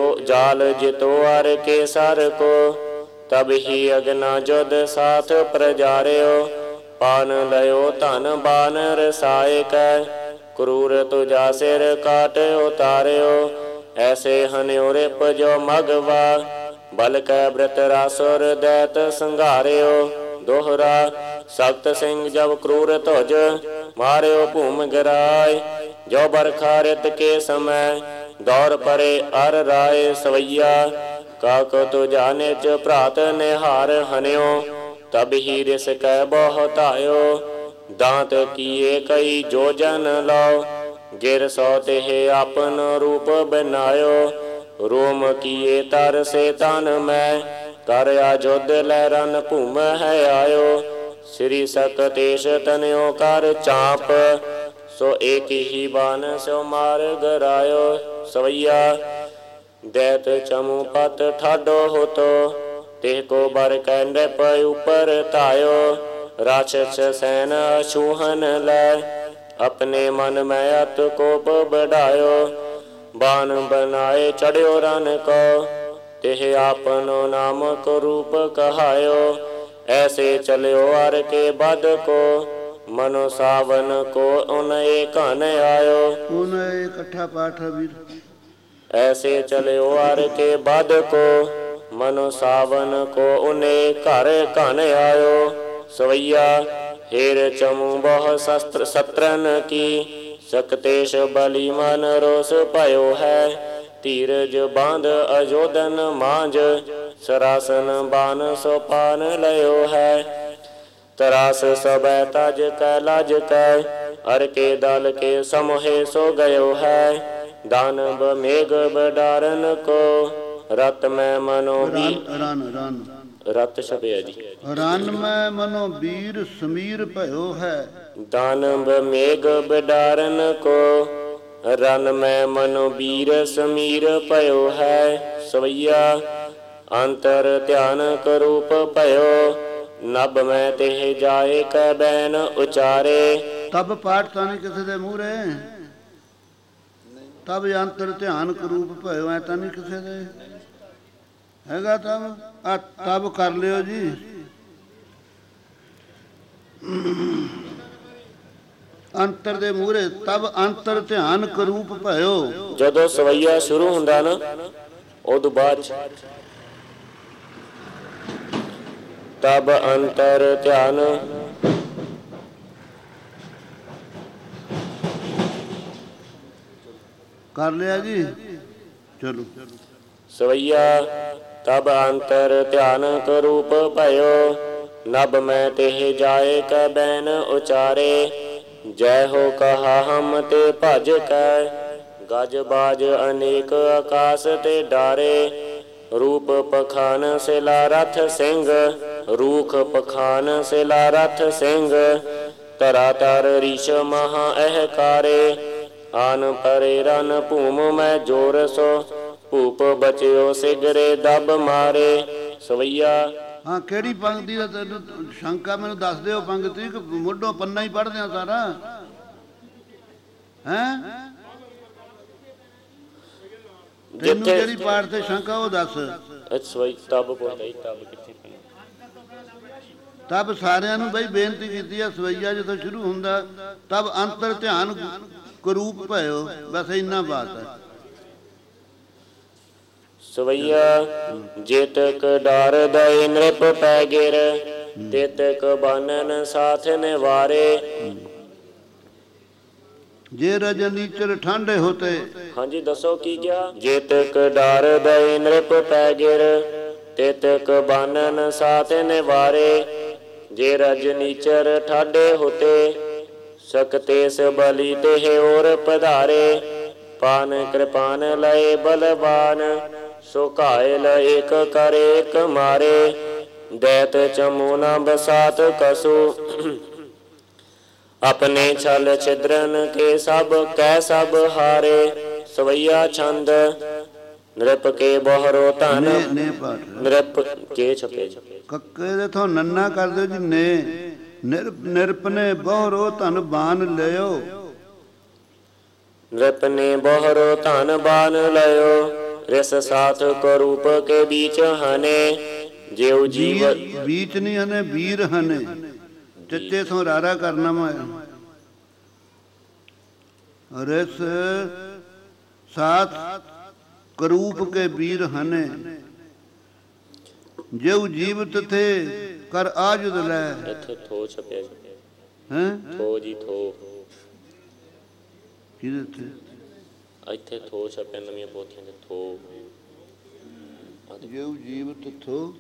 ਜਿਤੋ ਅਰ ਕੇ ਸਰ ਕੋ, ਤਬ ਹੀ ਅਗਨਾ ਜੁਧ ਸਾਥ ਪ੍ਰਜਾਰਿਓ। ਪਾਨ ਲਇਓ ਧਨ ਬਾਨ ਰਸਾਇ ਕੈ, ਕਰੂਰ ਤੁਜਾ ਸਿਰ ਕਾਟ ਉਤਾਰਿਓ। ਐਸੇ ਹਨਿਓ ਰਿਪ ਜੋ ਮਗਵਾ, ਬਲ ਕੈ ਬ੍ਰਿਤ ਰਾਸੁਰ ਦੈਤ ਸੰਘਾਰਿਓ। ਦੋਹਰਾ। ਸਖਤ ਸਿੰਘ ਜਬ ਕਰੂਰ ਤੁਜ, ਮਾਰਿਓ ਭੂਮ ਗਿਰਾਏ। ਜੋ ਬਰਖਾ ਰਿਤ ਕੇ ਸਮੈ, ਦੌਰ ਪਰੇ ਅਰ ਰਾਏ। ਸਵਈਆ ਕਾਕ ਤੁਜਾ ਨਿਜ ਭਰਾਤ ਨਿਹਾਰ ਹਨਿਓ, ਤਬ ਹੀ ਰਿਸ ਕੈ ਬਹੁ ਧਾਇਓ। ਦਾੰਤ ਕੀਏ ਕਈ ਜੋਜਨ ਲਓ, ਗਿਰ ਸੋ ਤੇ ਆਪਨ ਰੂਪ ਬਨਾਇਓ। ਰੋਮ ਕੀਏ ਤਰ ਸੇ ਤਨ ਮੈਂ, ਕਰ ਆਜੁਧ ਲੈ ਰਨ ਭੂਮ ਹੈ ਆਇਓ। ਸ੍ਰੀ ਸਕਤੇਸ਼ ਤਨਿਓ ਕਰ ਚਾਪ, ਸੋ ਏਕ ਹੀ ਬਾਨ ਸੋ ਮਾਰ ਗਰਾਇਓ। ਸਵਈਆ ਦੈਤ ਚਮੂ ਪਤ ਠਾਡੋ ਹੋਤੋ, ਤਿਹ ਕੋ ਬਰ ਕੈ ਨ੍ਰਿਪ ਉਪਰ ਧਾਇਓ। ਰਾਛਸ ਸੈਨ ਅਛੂਹਨ ਲੈ, ਆਪਣੇ ਮਨ ਮੈਂ ਅਤ ਕੋਪ ਬਢਾਇਓ। ਬਾਨ ਬਨਾਏ ਚੜਿਓ ਰਨ ਕੋ, ਤਿਹ ਆਪਨੋ ਨਾਮਕ ਰੂਪ ਕਹਾਇਓ। ਐਸੇ ਚਲਿਓ ਅਰ ਕੇ ਬਦ ਕੋ, ਮਨੋ ਸਾਵਨ ਕੋ ਉਨਏ ਘਨ ਆਇਓ। ਉਨਏ ਇਕੱਠਾ ਪਾਠ ਹੈ ਵੀਰ। ਐਸੇ ਚਲਿਓ ਅਰ ਕੇ ਬਦ ਕੋ, ਮਨੋ ਸਾਵਨ ਕੋ ਉਨੇ ਘਰ ਘਨ ਆਇਓ। ਸਵਈਆ ਹੇਰ ਚਮੂ ਬਹੁ ਸ਼ਸਤਰ ਸਤਰਨ ਕੀ, ਸਕਤੇਸ਼ ਬਲੀ ਮਨ ਰੋਸ ਭਇਓ ਹੈ। ਧੀਰਜ ਬਾਂਧ ਅਜੋਧਨ ਮਾਂਜ, ਸਰਾਸਨ ਬਾਨ ਸੋ ਪਾਨ ਲਇਓ ਹੈ। ਤਰਾਸ ਸਬੈ ਤਜ ਕੈ ਲਜ ਕੈ, ਅਰ ਕੇ ਦਲ ਕੇ ਸਮੋਹੇ ਸੋ ਗਇਓ ਹੈ। ਦਾਨਵ ਮੇਘ ਬਡਾਰਨ ਕੋ, ਰਤ ਮੈਂ ਮਨੋ ਰਤ ਛਪਿਆ ਜੀ। ਰਨ ਮੈਂ ਮਨੋ ਬੀਰ ਸਮੀਰ ਭਇਓ ਹੈ। ਦਾਨਵ ਮੇਘ ਬਡਾਰਨ ਕੋ, ਰਨ ਮੈਂ ਮਨੋ ਬੀਰ ਸਮੀਰ ਭਇਓ ਹੈ। ਸਵਈਆ ਅੰਤਰ ਧਿਆਨ ਕਰੂਪ ਭਇਓ, ਨਭ ਮੈਂ ਤੇ ਜਾਏ ਕੈ ਬੈਨ ਉਚਾਰੇ। ਤਬ ਪਾਠ ਤਾਂ ਨਹੀਂ ਕਿਸੇ ਦੇ ਮੂਹਰੇ, ਤਬ ਅੰਤਰ ਧਿਆਨ ਕਰੂਪ ਭਇਓ ਐ ਤਾਂ ਨਹੀਂ ਕਿਸੇ ਦੇ ਹੈਗਾ। ਤਬ ਕਰ ਲਿਓ ਜੀ। ਅੰਤਰ ਦੇ ਮੂਹਰੇ ਤਬ ਅੰਤਰ ਧਿਆਨ ਕਰੂਪ ਭਇਓ। ਜਦੋਂ ਸਵਈਆ ਸ਼ੁਰੂ ਹੁੰਦਾ ਨਾ ਉਦੋਂ ਬਾਅਦ ਤਬ ਅੰਤਰ ਧਿਆਨ ਕਰ ਲਿਆ ਜੀ। ਚਲੋ ਸਵਈਆ ਤਬ ਅੰਤਰ ਧਿਆਨ ਕਰੂਪ ਭਇਓ। ਨਭ ਮੈਂ ਤਿਹ ਜਾਏ ਕੈ ਬੈਨ ਉਚਾਰੇ। ਜੈ ਹੋ ਕਹਾ ਹਮ ਤੇ ਭਜ ਕੈ। ਗਜ ਬਾਜ ਅਨੇਕ ਆਕਾਸ ਤੇ ਡਾਰੇ। ਰੂਪ ਪਖਾਨ ਸਿਲਾ ਰਥ ਸਿੰਘ। ਰੂਖ ਪਖਾਨ ਸਿਲਾ ਰਥ ਸਿੰਘ। ਧਰਾ ਤਰ ਰੀਸ਼ ਮਹਾ ਅਹਕਾਰੇ। ਆਨ ਪਰੇ ਰਨ ਭੂਮ ਮੈਂ ਜੋਰ ਸੋ। ਭੂਪ ਬਚਿਓ ਸਿਗਰੇ ਦਬ ਮਾਰੇ। ਸਵਈਆ ਹਾਂ ਕਿਹੜੀ ਪੰਕਤੀ ਦਾ ਤੈਨੂੰ ਸ਼ੰਕਾ ਮੈਨੂੰ ਦੱਸ ਦਿਓ। ਪੰਕਤੀ ਕਿ ਮੁੱਢੋਂ ਪੰਨਾ ਹੀ ਪੜ੍ਹਦੇ ਆ ਸਾਰਾ ਹੈਂ? ਤੈਨੂੰ ਜਿਹੜੀ ਪਾਠ ਤੇ ਸ਼ੰਕਾ ਉਹ ਦੱਸ। ਤਬ ਸਾਰਿਆਂ ਨੂੰ ਬਈ ਬੇਨਤੀ ਕੀਤੀ ਆ ਸਵਈਆ ਜਦੋਂ ਸ਼ੁਰੂ ਹੁੰਦਾ ਤਬ ਅੰਤਰ ਧਿਆਨ ਕਰੂਪ ਭਇਓ। ਬਸ ਇੰਨਾ ਬਾਤ ਹੈ। ਸਵਈਆ ਜੇਤਕ ਡਾਰ ਦਇ ਨ੍ਰਿਪ ਪੈ ਗਿਰ। ਤੇਤਕ ਬਾਨਨ ਸਾਥ ਨਿਵਾਰੇ। ਜੇ ਰਜਨੀਚਰ ਠਾਂਡੇ ਹੋਤੇ। ਹਾਂਜੀ ਦੱਸੋ ਕੀ ਕਿਹਾ। ਜੇਤਕ ਡਾਰ ਦਇ ਨ੍ਰਿਪ ਪੈ ਗਿਰ। ਤੇਤਕ ਬਾਨਨ ਸਾਥ ਨਿਵਾਰੇ। ਜੇ ਰਜਨੀਚਰ ਠਾਡੇ ਹੋਤੇ। ਸਕਤੇਸ ਬਲੀ ਤੇ ਔਰ ਪਧਾਰੇ। ਪਾਨ ਕਿਰਪਾਨ ਲਏ ਬਲਵਾਨ। ਸੋ ਘਾਇਲ ਏਕ ਕਰ ਏਕ ਮਾਰੇ। ਦੈਤ ਚਮੂ ਨ ਬਸਾਤ ਕਸੂ। ਆਪਣੇ ਛਲ ਛਿਦਰਨ ਕੇ ਸਭ ਕੈ ਸਭ ਹਾਰੇ। ਸਵਈਆ ਛੰਦ ਨ੍ਰਿਪ ਕੇ ਬਹਰੋ ਧਨ। ਨ੍ਰਿਪ ਕੇ ਛਪੇ ਕੱਕੇ ਦੇ ਥੋਂ ਨੰਨਾ ਕਰ ਦਿਓ ਜੀ ਨੇ। ਨਿਰਪ ਨੇ ਬਹਰੋ ਧਨ ਬਾਨ ਲਿਓ। ਨ੍ਰਿਪ ਨੇ ਬਹਰੋ ਧਨ ਬਾਨ ਲਿਓ। ਰਿਸ ਸਾਥ ਕਰੂਪ ਕੇ ਬੀਚ ਹਨੇ। ਜਿਉ ਜੀਵ ਬੀਚ ਨਹੀਂ ਹਨੇ ਵੀਰ ਹਨੇ। ਚੱਚੇ ਤੋਂ ਰਾਰਾ ਕਰਨਾ ਮੈਂ। ਰਿਸ ਸਾਥ ਕਰੂਪ ਕੇ ਵੀਰ ਹਨੇ। ਜਿਉ ਜੀਵਤ ਥੇ ਕਰ ਆਜੁਦ ਲੈ। ਇੱਥੇ ਥੋ ਛਪਿਆ ਹੈ ਥੋ ਜੀ ਥੋ। ਕਿਹਦੇ ਤੇ ਇੱਥੇ ਥੋ ਛਪਿਆ ਨਵੀਆਂ ਪੋਥੀਆਂ ਤੇ ਥੋ। ਜਿਉ ਜੀਵਤ ਥੋ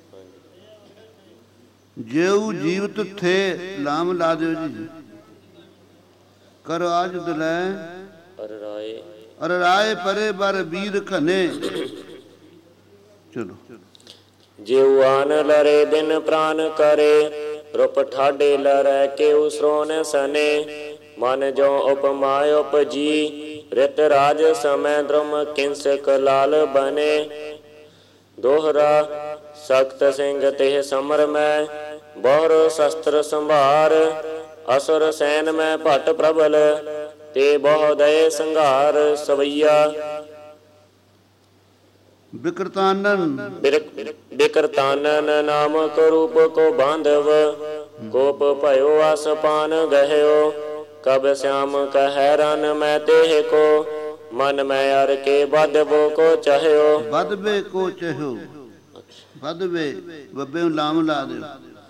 ਜਿਉ ਜੀਵਤ ਥੇ ਲਾਮ ਲਾ ਦਿਓ ਜੀ। ਕਰ ਆਜੁਦ ਲੈ। ਅਰ ਰਾਏ ਪਰੇ ਬਰ ਵੀਰ ਖਨੇ। ਚਲੋ ਜਿਉ ਆਨ ਲਰੇ ਦਿਨ ਪ੍ਰਾਨ ਕਰੇ। ਰੂਪ ਠਾਡੇ ਲਰੈ ਕੇ ਸ੍ਰੋਨ ਸਨੇ। ਮਨ ਜੋ ਉਪਮਾ ਉਪਜੀ। ਰਿਤ ਰਾਜ ਸਮੈ ਦ੍ਰਮ ਕਿੰਸਕ ਲਾਲ ਬਨੇ। ਦੋਹਰਾ ਸਖਤ ਸਿੰਘ ਤੇ ਸਮਰ ਮੈਂ। ਬਹੁਰ ਸ਼ਸਤਰ ਸੰਭਾਰ। ਅਸੁਰ ਸੈਨ ਮੈਂ ਭਟ ਪ੍ਰਬਲ। ਤੇ ਬਹੁ ਦਏ ਸੰਘਾਰ। ਸਵਈਆ ਬਿਕਰਤਾਨਨ ਨਾਮ ਕਰੂਪ ਕੋ ਬਾਂਧਵ। ਕੋਪ ਭਇਓ ਆਸਪਾਨ ਗਹਿਓ। ਕਬ श्याम ਕਹਿ ਰਨ ਮੈਂ ਦੇਹ ਕੋ। ਮਨ ਮੈਂ ਅਰ ਕੇ ਬਦਬੋ ਕੋ ਚਾਹਿਓ। ਬਦਬੇ ਕੋ ਚਾਹਿਓ। ਬਦਬੇ ਬੱਬੇ ਨੂੰ ਲਾਮ ਲਾ ਦਿਓ।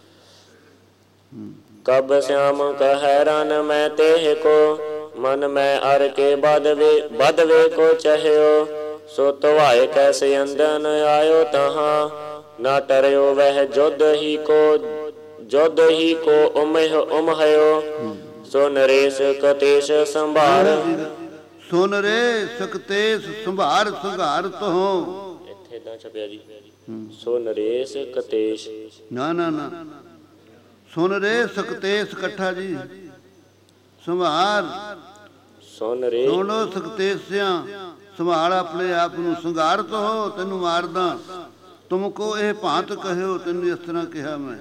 ਕਬ श्याम ਕਹਿ ਰਨ ਮੈਂ ਦੇਹ ਕੋ। ਮਨ ਮੈਂ ਅਰ ਕੇ ਬਦਵੇ ਕੋ ਚਾਹਿਓ। ਸੋ ਧਵਾਏ ਕੈਸੇ ਅੰਦਨ ਆਇਓ ਤਹਾਂ। ਨਾ ਟਰਿਓ ਵਹਿ ਜੁਧ ਹੀ ਕੋ ਉਮਹਿਓ। ਸੋ ਨਰੇਸ਼ ਕਤੇਸ਼ ਸੰਭਾਰ। ਸੁਨ ਰੇ ਸਕਤੇਸ਼ ਸੰਭਾਰ ਸੰਘਾਰ ਤੋਂ। ਇੱਥੇ ਏਦਾਂ ਛਪਿਆ ਜੀ। ਸੋ ਨਰੇਸ਼ ਕਤੇਸ਼ ਨਾ ਨਾ ਨਾ ਸੁਨ ਰੇ ਸਕਤੇਸ਼ ਇਕੱਠਾ ਜੀ। ਸੰਭਾਰ ਸੁਣੋ ਸਕਤੇਸ਼ਿਆਂ। ਸੰਭਾਲ ਆਪਣੇ ਆਪ ਨੂੰ। ਸੰਘਾਰਤ ਹੋ ਤੈਨੂੰ ਮਾਰਦਾ। ਤੁਮਕੋ ਇਹ ਭਾਂਤ ਕਹਿਓ। ਤੈਨੂੰ ਇਸ ਤਰ੍ਹਾਂ ਕਿਹਾ ਮੈਂ।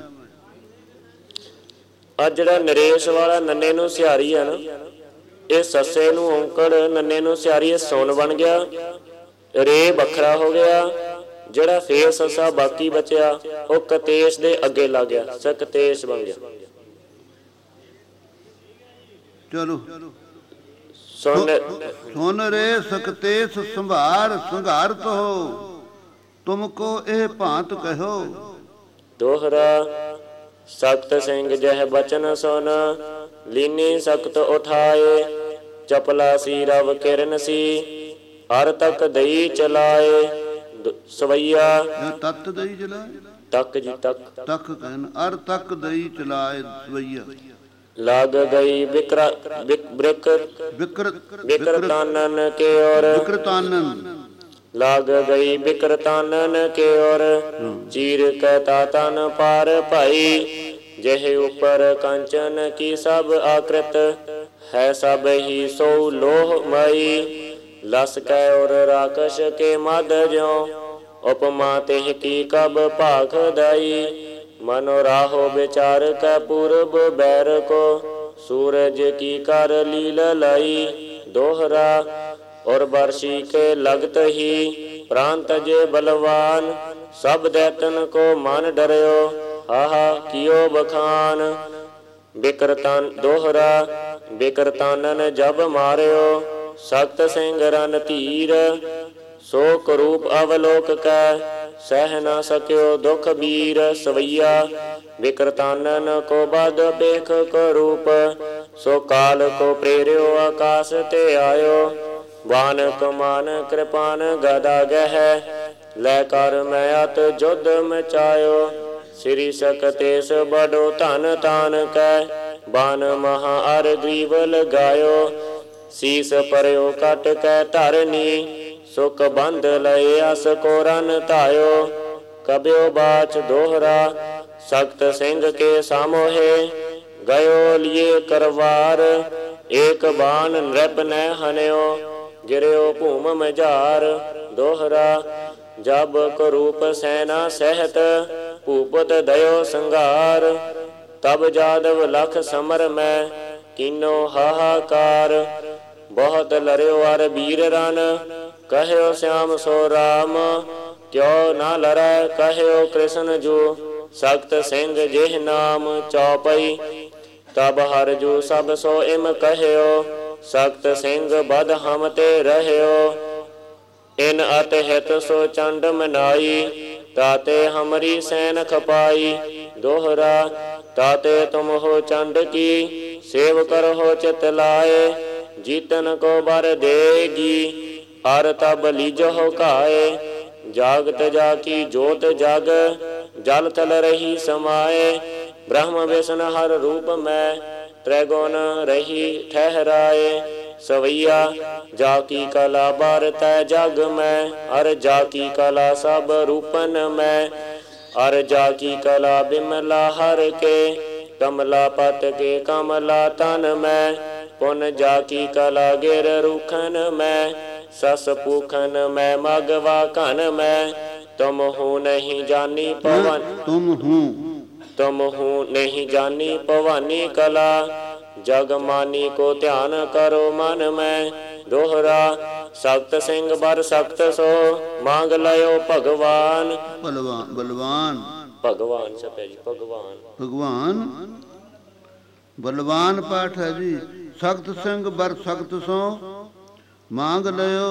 ਆ ਜਿਹੜਾ ਨਰੇਸ਼ ਵਾਲਾ ਨੰਨੇ ਨੂੰ ਸਿਹਾਰੀ ਆ ਨਾ। ਇਹ ਸੱਸੇ ਨੂੰ ਔਂਕੜ ਨੰਨੇ ਨੂੰ ਸਿਹਾਰੀ। ਇਹ ਸੁਣ ਬਣ ਗਿਆ। ਰੇ ਵੱਖਰਾ ਹੋ ਗਿਆ। ਜਿਹੜਾ ਫੇਰ ਸੱਸਾ ਬਾਕੀ ਬਚਿਆ ਉਹ ਕਤੇਸ਼ ਦੇ ਅੱਗੇ ਲੱਗ ਗਿਆ। ਸਕਤੇਸ਼ ਬਣ ਗਿਆ। ਚਲੋ। ਸੁਨ ਸੁਨ ਰੇ ਸਕਤੇਸ ਸੰਭਾਰ ਸੰਘਾਰਤ ਹੋ, ਤੁਮ ਕੋ ਇਹ ਭਾਂਤ ਕਹਿਓ। ਦੋਹਰਾ ਸਖਤ ਸਿੰਘ ਜਹ ਬਚਨ ਸੁਨ, ਲੀਨੀ ਸਖਤ ਉਠਾਏ। ਚਪਲਾ ਸੀ ਰਵ ਕਿਰਨ ਸੀ, ਹਰ ਤੱਕ ਦਈ ਚਲਾਏ। ਸਵਈਆ ਤਤ ਦਈ ਚਲਾਏ, ਤੱਕ ਜੀ ਤੱਕ ਤੱਕ ਕਹਿਣ ਅਰ ਤੱਕ ਦਈ ਚਲਾਏ ਸਵਈਆ। ਲੱਗ ਗਈ ਬਿਕਰਤਾਨਨ ਕੇ ਔਰ, ਵਿਕਰਤਾਨਨ ਲੱਗ ਗਈ ਬਿਕਰਤਾਨਨ ਕੇ ਔਰ। ਚੀਰ ਕੈ ਤਾਤਨ ਪਾਰ ਭਾਈ, ਜਿਹੇ ਉਪਰ ਕੰਚਨ ਕੀ ਸਭ ਆਕ੍ਰਿਤ ਹੈ। ਸਭ ਹੀ ਸੋ ਲੋਹ ਮਈ, ਲਸ ਕੈ ਔਰ ਰਾਕਸ਼ ਕੇ ਮਦ ਜਿਉ। ਉਪਮਾ ਤਿਹ ਕੀ ਕਬ ਭਾਖ ਦਈ, ਮਨੋ ਰਾਹੋ ਵਿਚਾਰ ਕੈ ਪੂਰਬ ਬੈਰ ਕੋ। ਸੂਰਜ ਕੀ ਕਰ ਲੀਲ ਲਈ, ਦੋਹਰਾ और बर्षी के लगत ही प्राण तजे बलवान। सब दैतन को मन डरयो, हाहा कियो बखान। बिकरतान दोहरा बिकरतानन जब मार्यो, सख्त सिंह रन तीर। सो करूप अवलोक कै, सह न सक्यो दुख बीर। सवैया बिकरतानन को बद बेख करूप, सो काल को प्रेर्यो आकाश ते आयो। बानक मान कृपान गदा गह, लै कर मैं अत जुद मचायो। श्री सकतेस बड़ो धन तान कै, बान महा अर ग्रीव लगायो। शीस परयो कट कै धरनी, सुख बंध लय अस को रन धायो। कब्यो बाच दोहरा सख्त सिंह के सामोहे, गयो लिए करवार। एक बान नृप न हन्यो, गिरयो भूम मझार। दोहरा जब करूप सैना सहत, भूपत दयो संगार। तब जादव लख समर में, कीनो हाहाकार। बहुत लड़यो अर वीर रन, कहयो श्याम सो राम। क्यों न लड़ै कहयो कृष्ण जू, सख्त सिंह जेह नाम चौपई। तब हर जू सब सो इम कहयो, सख्त सिंह बद हम ते रहयो। इन अत हित सो चंड मनाई, ताते हमरी सैन खपाई। दोहरा ताते तुम हो चंड की, सेव कर हो चित लाए। जीतन को बर देगी, हर तब लीजो काए। जागत जाकी जोत जग, जल थल रही समाए। ब्रह्म विष्णु हर रूप में, त्रिगुण रही ठहराए। सवैया जाकी कला बारतै जग में, अर जाकी कला सब रूपन में। अर जाकी कला बिमला हर के, कमला पत के कमला तन में। पुन जाकी कला गिर रूखन में, सस पूखन में मगवा कन में। तुम हो नहीं जानी पवन, तुम हो नहीं जानी पवानी कला। जग मानी को ध्यान करो मन में। दोहरा सख्त सिंह बर सख्त सो, मांग लयो भगवान। बलवान बलवान भगवान छपे जी, भगवान भगवान बलवान पाठ है जी। सख्त सिंह बर सख्त सो, मांग लयो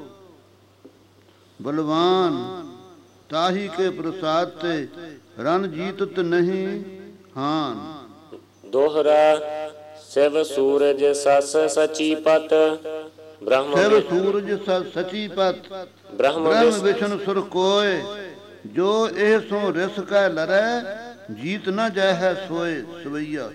बलवान। ताही के प्रसाद ते, रन जीतत नहीं हान। दोहरा शिव सूरज सस सची पत, ब्रह्म शिव सूरज सची पत। ब्रह्म विष्णु सुर कोय, जो ए सो रिस कै लरै। जीत न जय है सोए। सवैया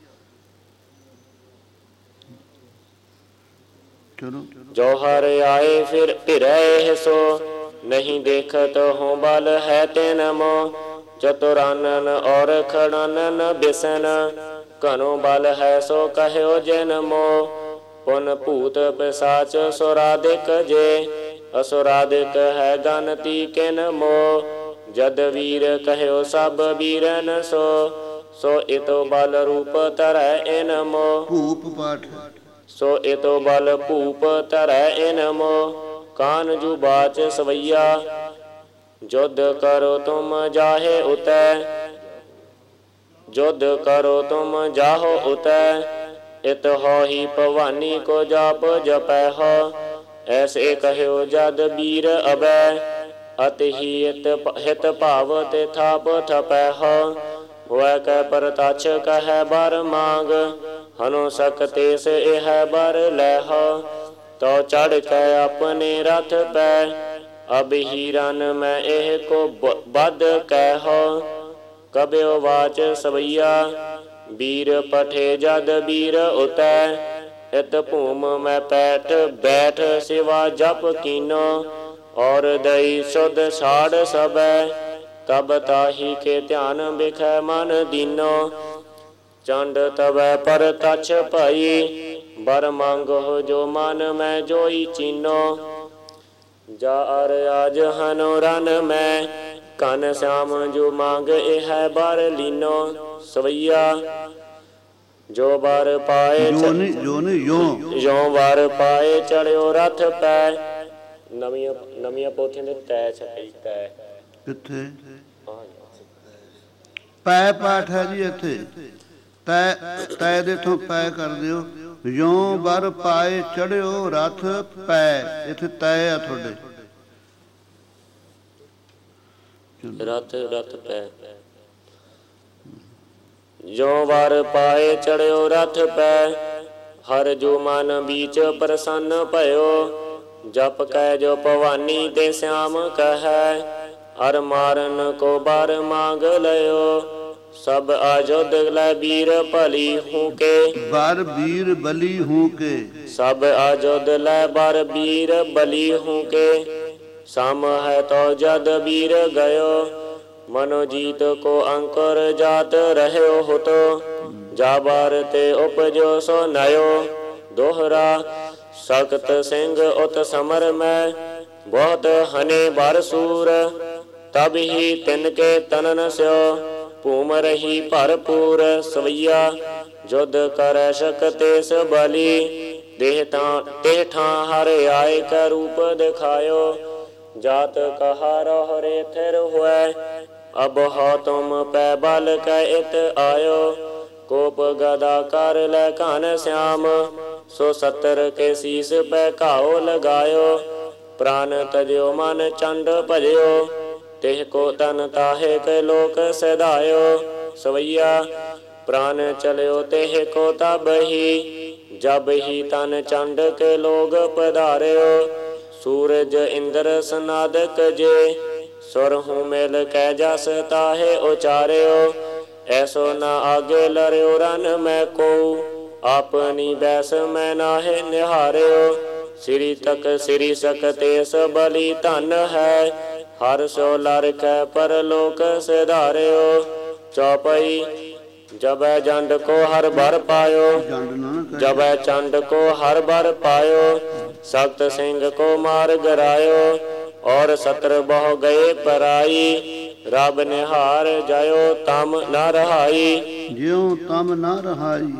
चलो। जो हर आए फिर फिरै सो, नहीं देखत हो बल है तेन मो। चतुरानन और खड़ानन बिसन, घनो बल है सो कहयो जिन मो। पुन भूत पिशाच सुराधिक जे, असुराधिक है गनती किन मो। जद वीर कहयो सब वीरन सो, सो इतो बल रूप तरह इन मो। भूप पाठ। सो इतो बल भूप तरह इन मो। कान जू बाच सवैया, जुद करो तुम जाहे उतै। जुद करो तुम जाहो उतै, इत हो ही भवानी को जाप जपै हो। ऐसे कहो जद वीर अबै अति ही हित भाव ते थाप थपै हो। हुआ कह परतक्ष कह बर मांग हनु सकतेस यह बर लै हो। तो चढ़ के अपने रथ पै अब ही रन में एह को बद कहो। कब्यो वाच सवैया वीर पठे जद वीर उतै इत भूम में बैठ सेवा जप कीनो। और दई शुद्ध साड़ सबै तब ताही के ध्यान बिखै मन दीनो। चंड तबै पर तछ भई बर मांगो जो मन में जोई चीनो। जा अर आज हनु रन में कन श्याम जो मांग यह बर लीनो। सवैया जो बर पाए जो बर पाए चढ़ियो रथ पै। नवीਆਂ ਪੋਥੀਆਂ ਦੇ ਤੈ ਛਪੀ ਤੈ ਕਿੱਥੇ ਪੈ ਪਾਠ ਹੈ ਜੀ ਇੱਥੇ ਤੈ ਤੈ ਦੇ ਤੋਂ ਪੈ ਕਰ ਦਿਓ। ਯੋਂ ਬਰ ਪਾਏ ਚੜਿਓ ਰਥ ਪੈ ਇੱਥੇ ਤੈ ਆ ਤੁਹਾਡੇ रथ पै। जो वार पाए चढ़ियो रथ पै हर जो मन बीच प्रसन्न भयो। जप कै जो भवानी ते श्याम कहै हर मारन को बार मांग लयो। सब आजुद लै वीर भली हूँ के बार वीर बली हूँ के सब आजुद लै बार वीर बली हूँ के। सम है तो जद वीर गयो मनोजीत को अंकुर जात रहो हो। तो जाबार ते उपजो सो नयो दोहरा सख्त सिंह उत समर में बहुत हने बार सूर। तब ही तिनके तनन स्यो भूम रही भरपूर। सवैया जुद कर सकतेस बली देह ठां हर आए का रूप दिखायो। जात कहा रह रे थिर हुए अब हो तुम पै बल कै इत आयो। कोप गदा कर लै कान श्याम सो 70 के शीस पै घाओ लगायो। प्राण तजो मन चंड भजयो तिह को तन ताहे के लोक सदायो। सवैया प्राण चलियो तिह को तब ही जब ही तन चंड के लोग पधार्यो। सूरज इंद्र सनादक जे सुर हूँ मिल कै जस ताहे उचार्यो। ऐसो न आगे लड़ियो रन में को अपनी बैस में नाहे निहार्यो। श्री तक श्री सकतेस बलि धन है हर सो लड़ कै परलोक सिधार्यो। चौपई जब जंड को हर भर पायो जब चंड को हर भर पायो। सख्त सिंह को मार गिरायो और 70 बह गए पराई। रब निहार जायो तम न रहाई ज्यों तम न रहाई।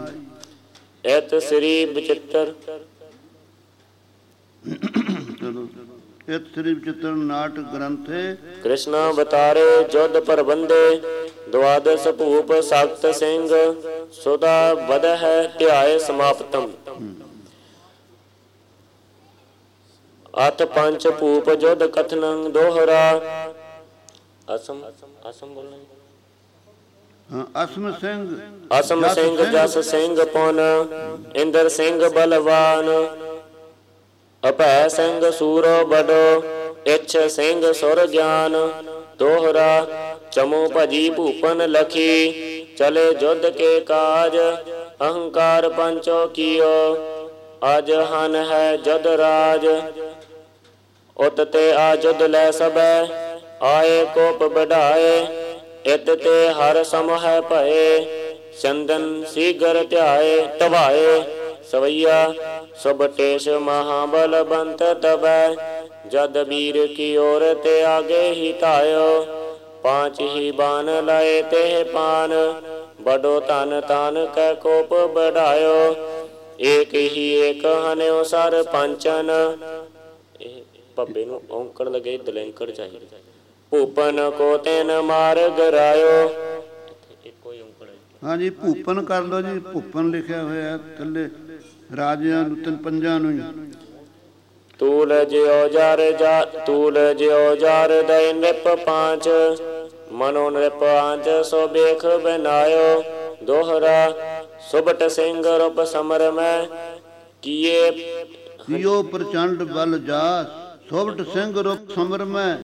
एत श्री विचित्र इत श्री विचित्र नाट ग्रंथे कृष्णा बतारे जुद प्रबंधे। द्वादश भूप सख्त सिंह सुधा बद है ध्याय समाप्तम। अथ पंच भूप जुद कथनं दोहरा। असम असम बोलना असम सिंह जस सिंह पुन इंद्र सिंह बलवान। अभै सिंह सूरो बडो इच्छ सिंह सुर ज्ञान। दोहरा चमो भजी भूपन लखी चले जुद के काज। अहंकार पंचो कियो अज हन है जुद राज। उत ते आजुद लै सबै आए कोप बढ़ाए। इत ते हर समह भये चंदन सीगर ध्याए तवाए। सवैया सुबटेश महाबलबंत तबै जद वीर की ओर ते आगे ही तायो। 5 ही बान लाए ते पान बड़ो तन तान कै कोप बढ़ायो। एक ही एक हन्यो सर पंचन भब्बे नूं औंकड़ लगे दलैंकड़ चाहिए। भूपन को तेन मार गिरायो। इको ही औंकड़ है ਹਾਂਜੀ ਭੂਪਨ ਕਰ ਲਓ ਜੀ, ਭੂਪਨ ਲਿਖਿਆ ਹੋਇਆ ਥੱਲੇ ਰਾਜਿਆਂ ਨੂੰ, ਤਿੰਨ ਪੰਜਾਂ ਨੂੰ ਹੀ। ਤੂਲ ਜਿਉ ਜਰ ਦਇ ਨਿਪ ਪਾਂਚ, ਮਨੋ ਨਿਪ ਆਂਚ ਸੋ ਬੇਖ ਬਨਾਇਓ। ਦੋਹਰਾ ਸੁਭਟ ਸਿੰਘ ਰੂਪ ਸਮਰ ਮੈਂ, ਕੀਏ ਕੀਓ ਪ੍ਰਚੰਡ ਬਲ ਜਾਸ, ਸੋਭਟ ਸਿੰਘ ਰੂਪ ਸਮਰ ਮੈਂ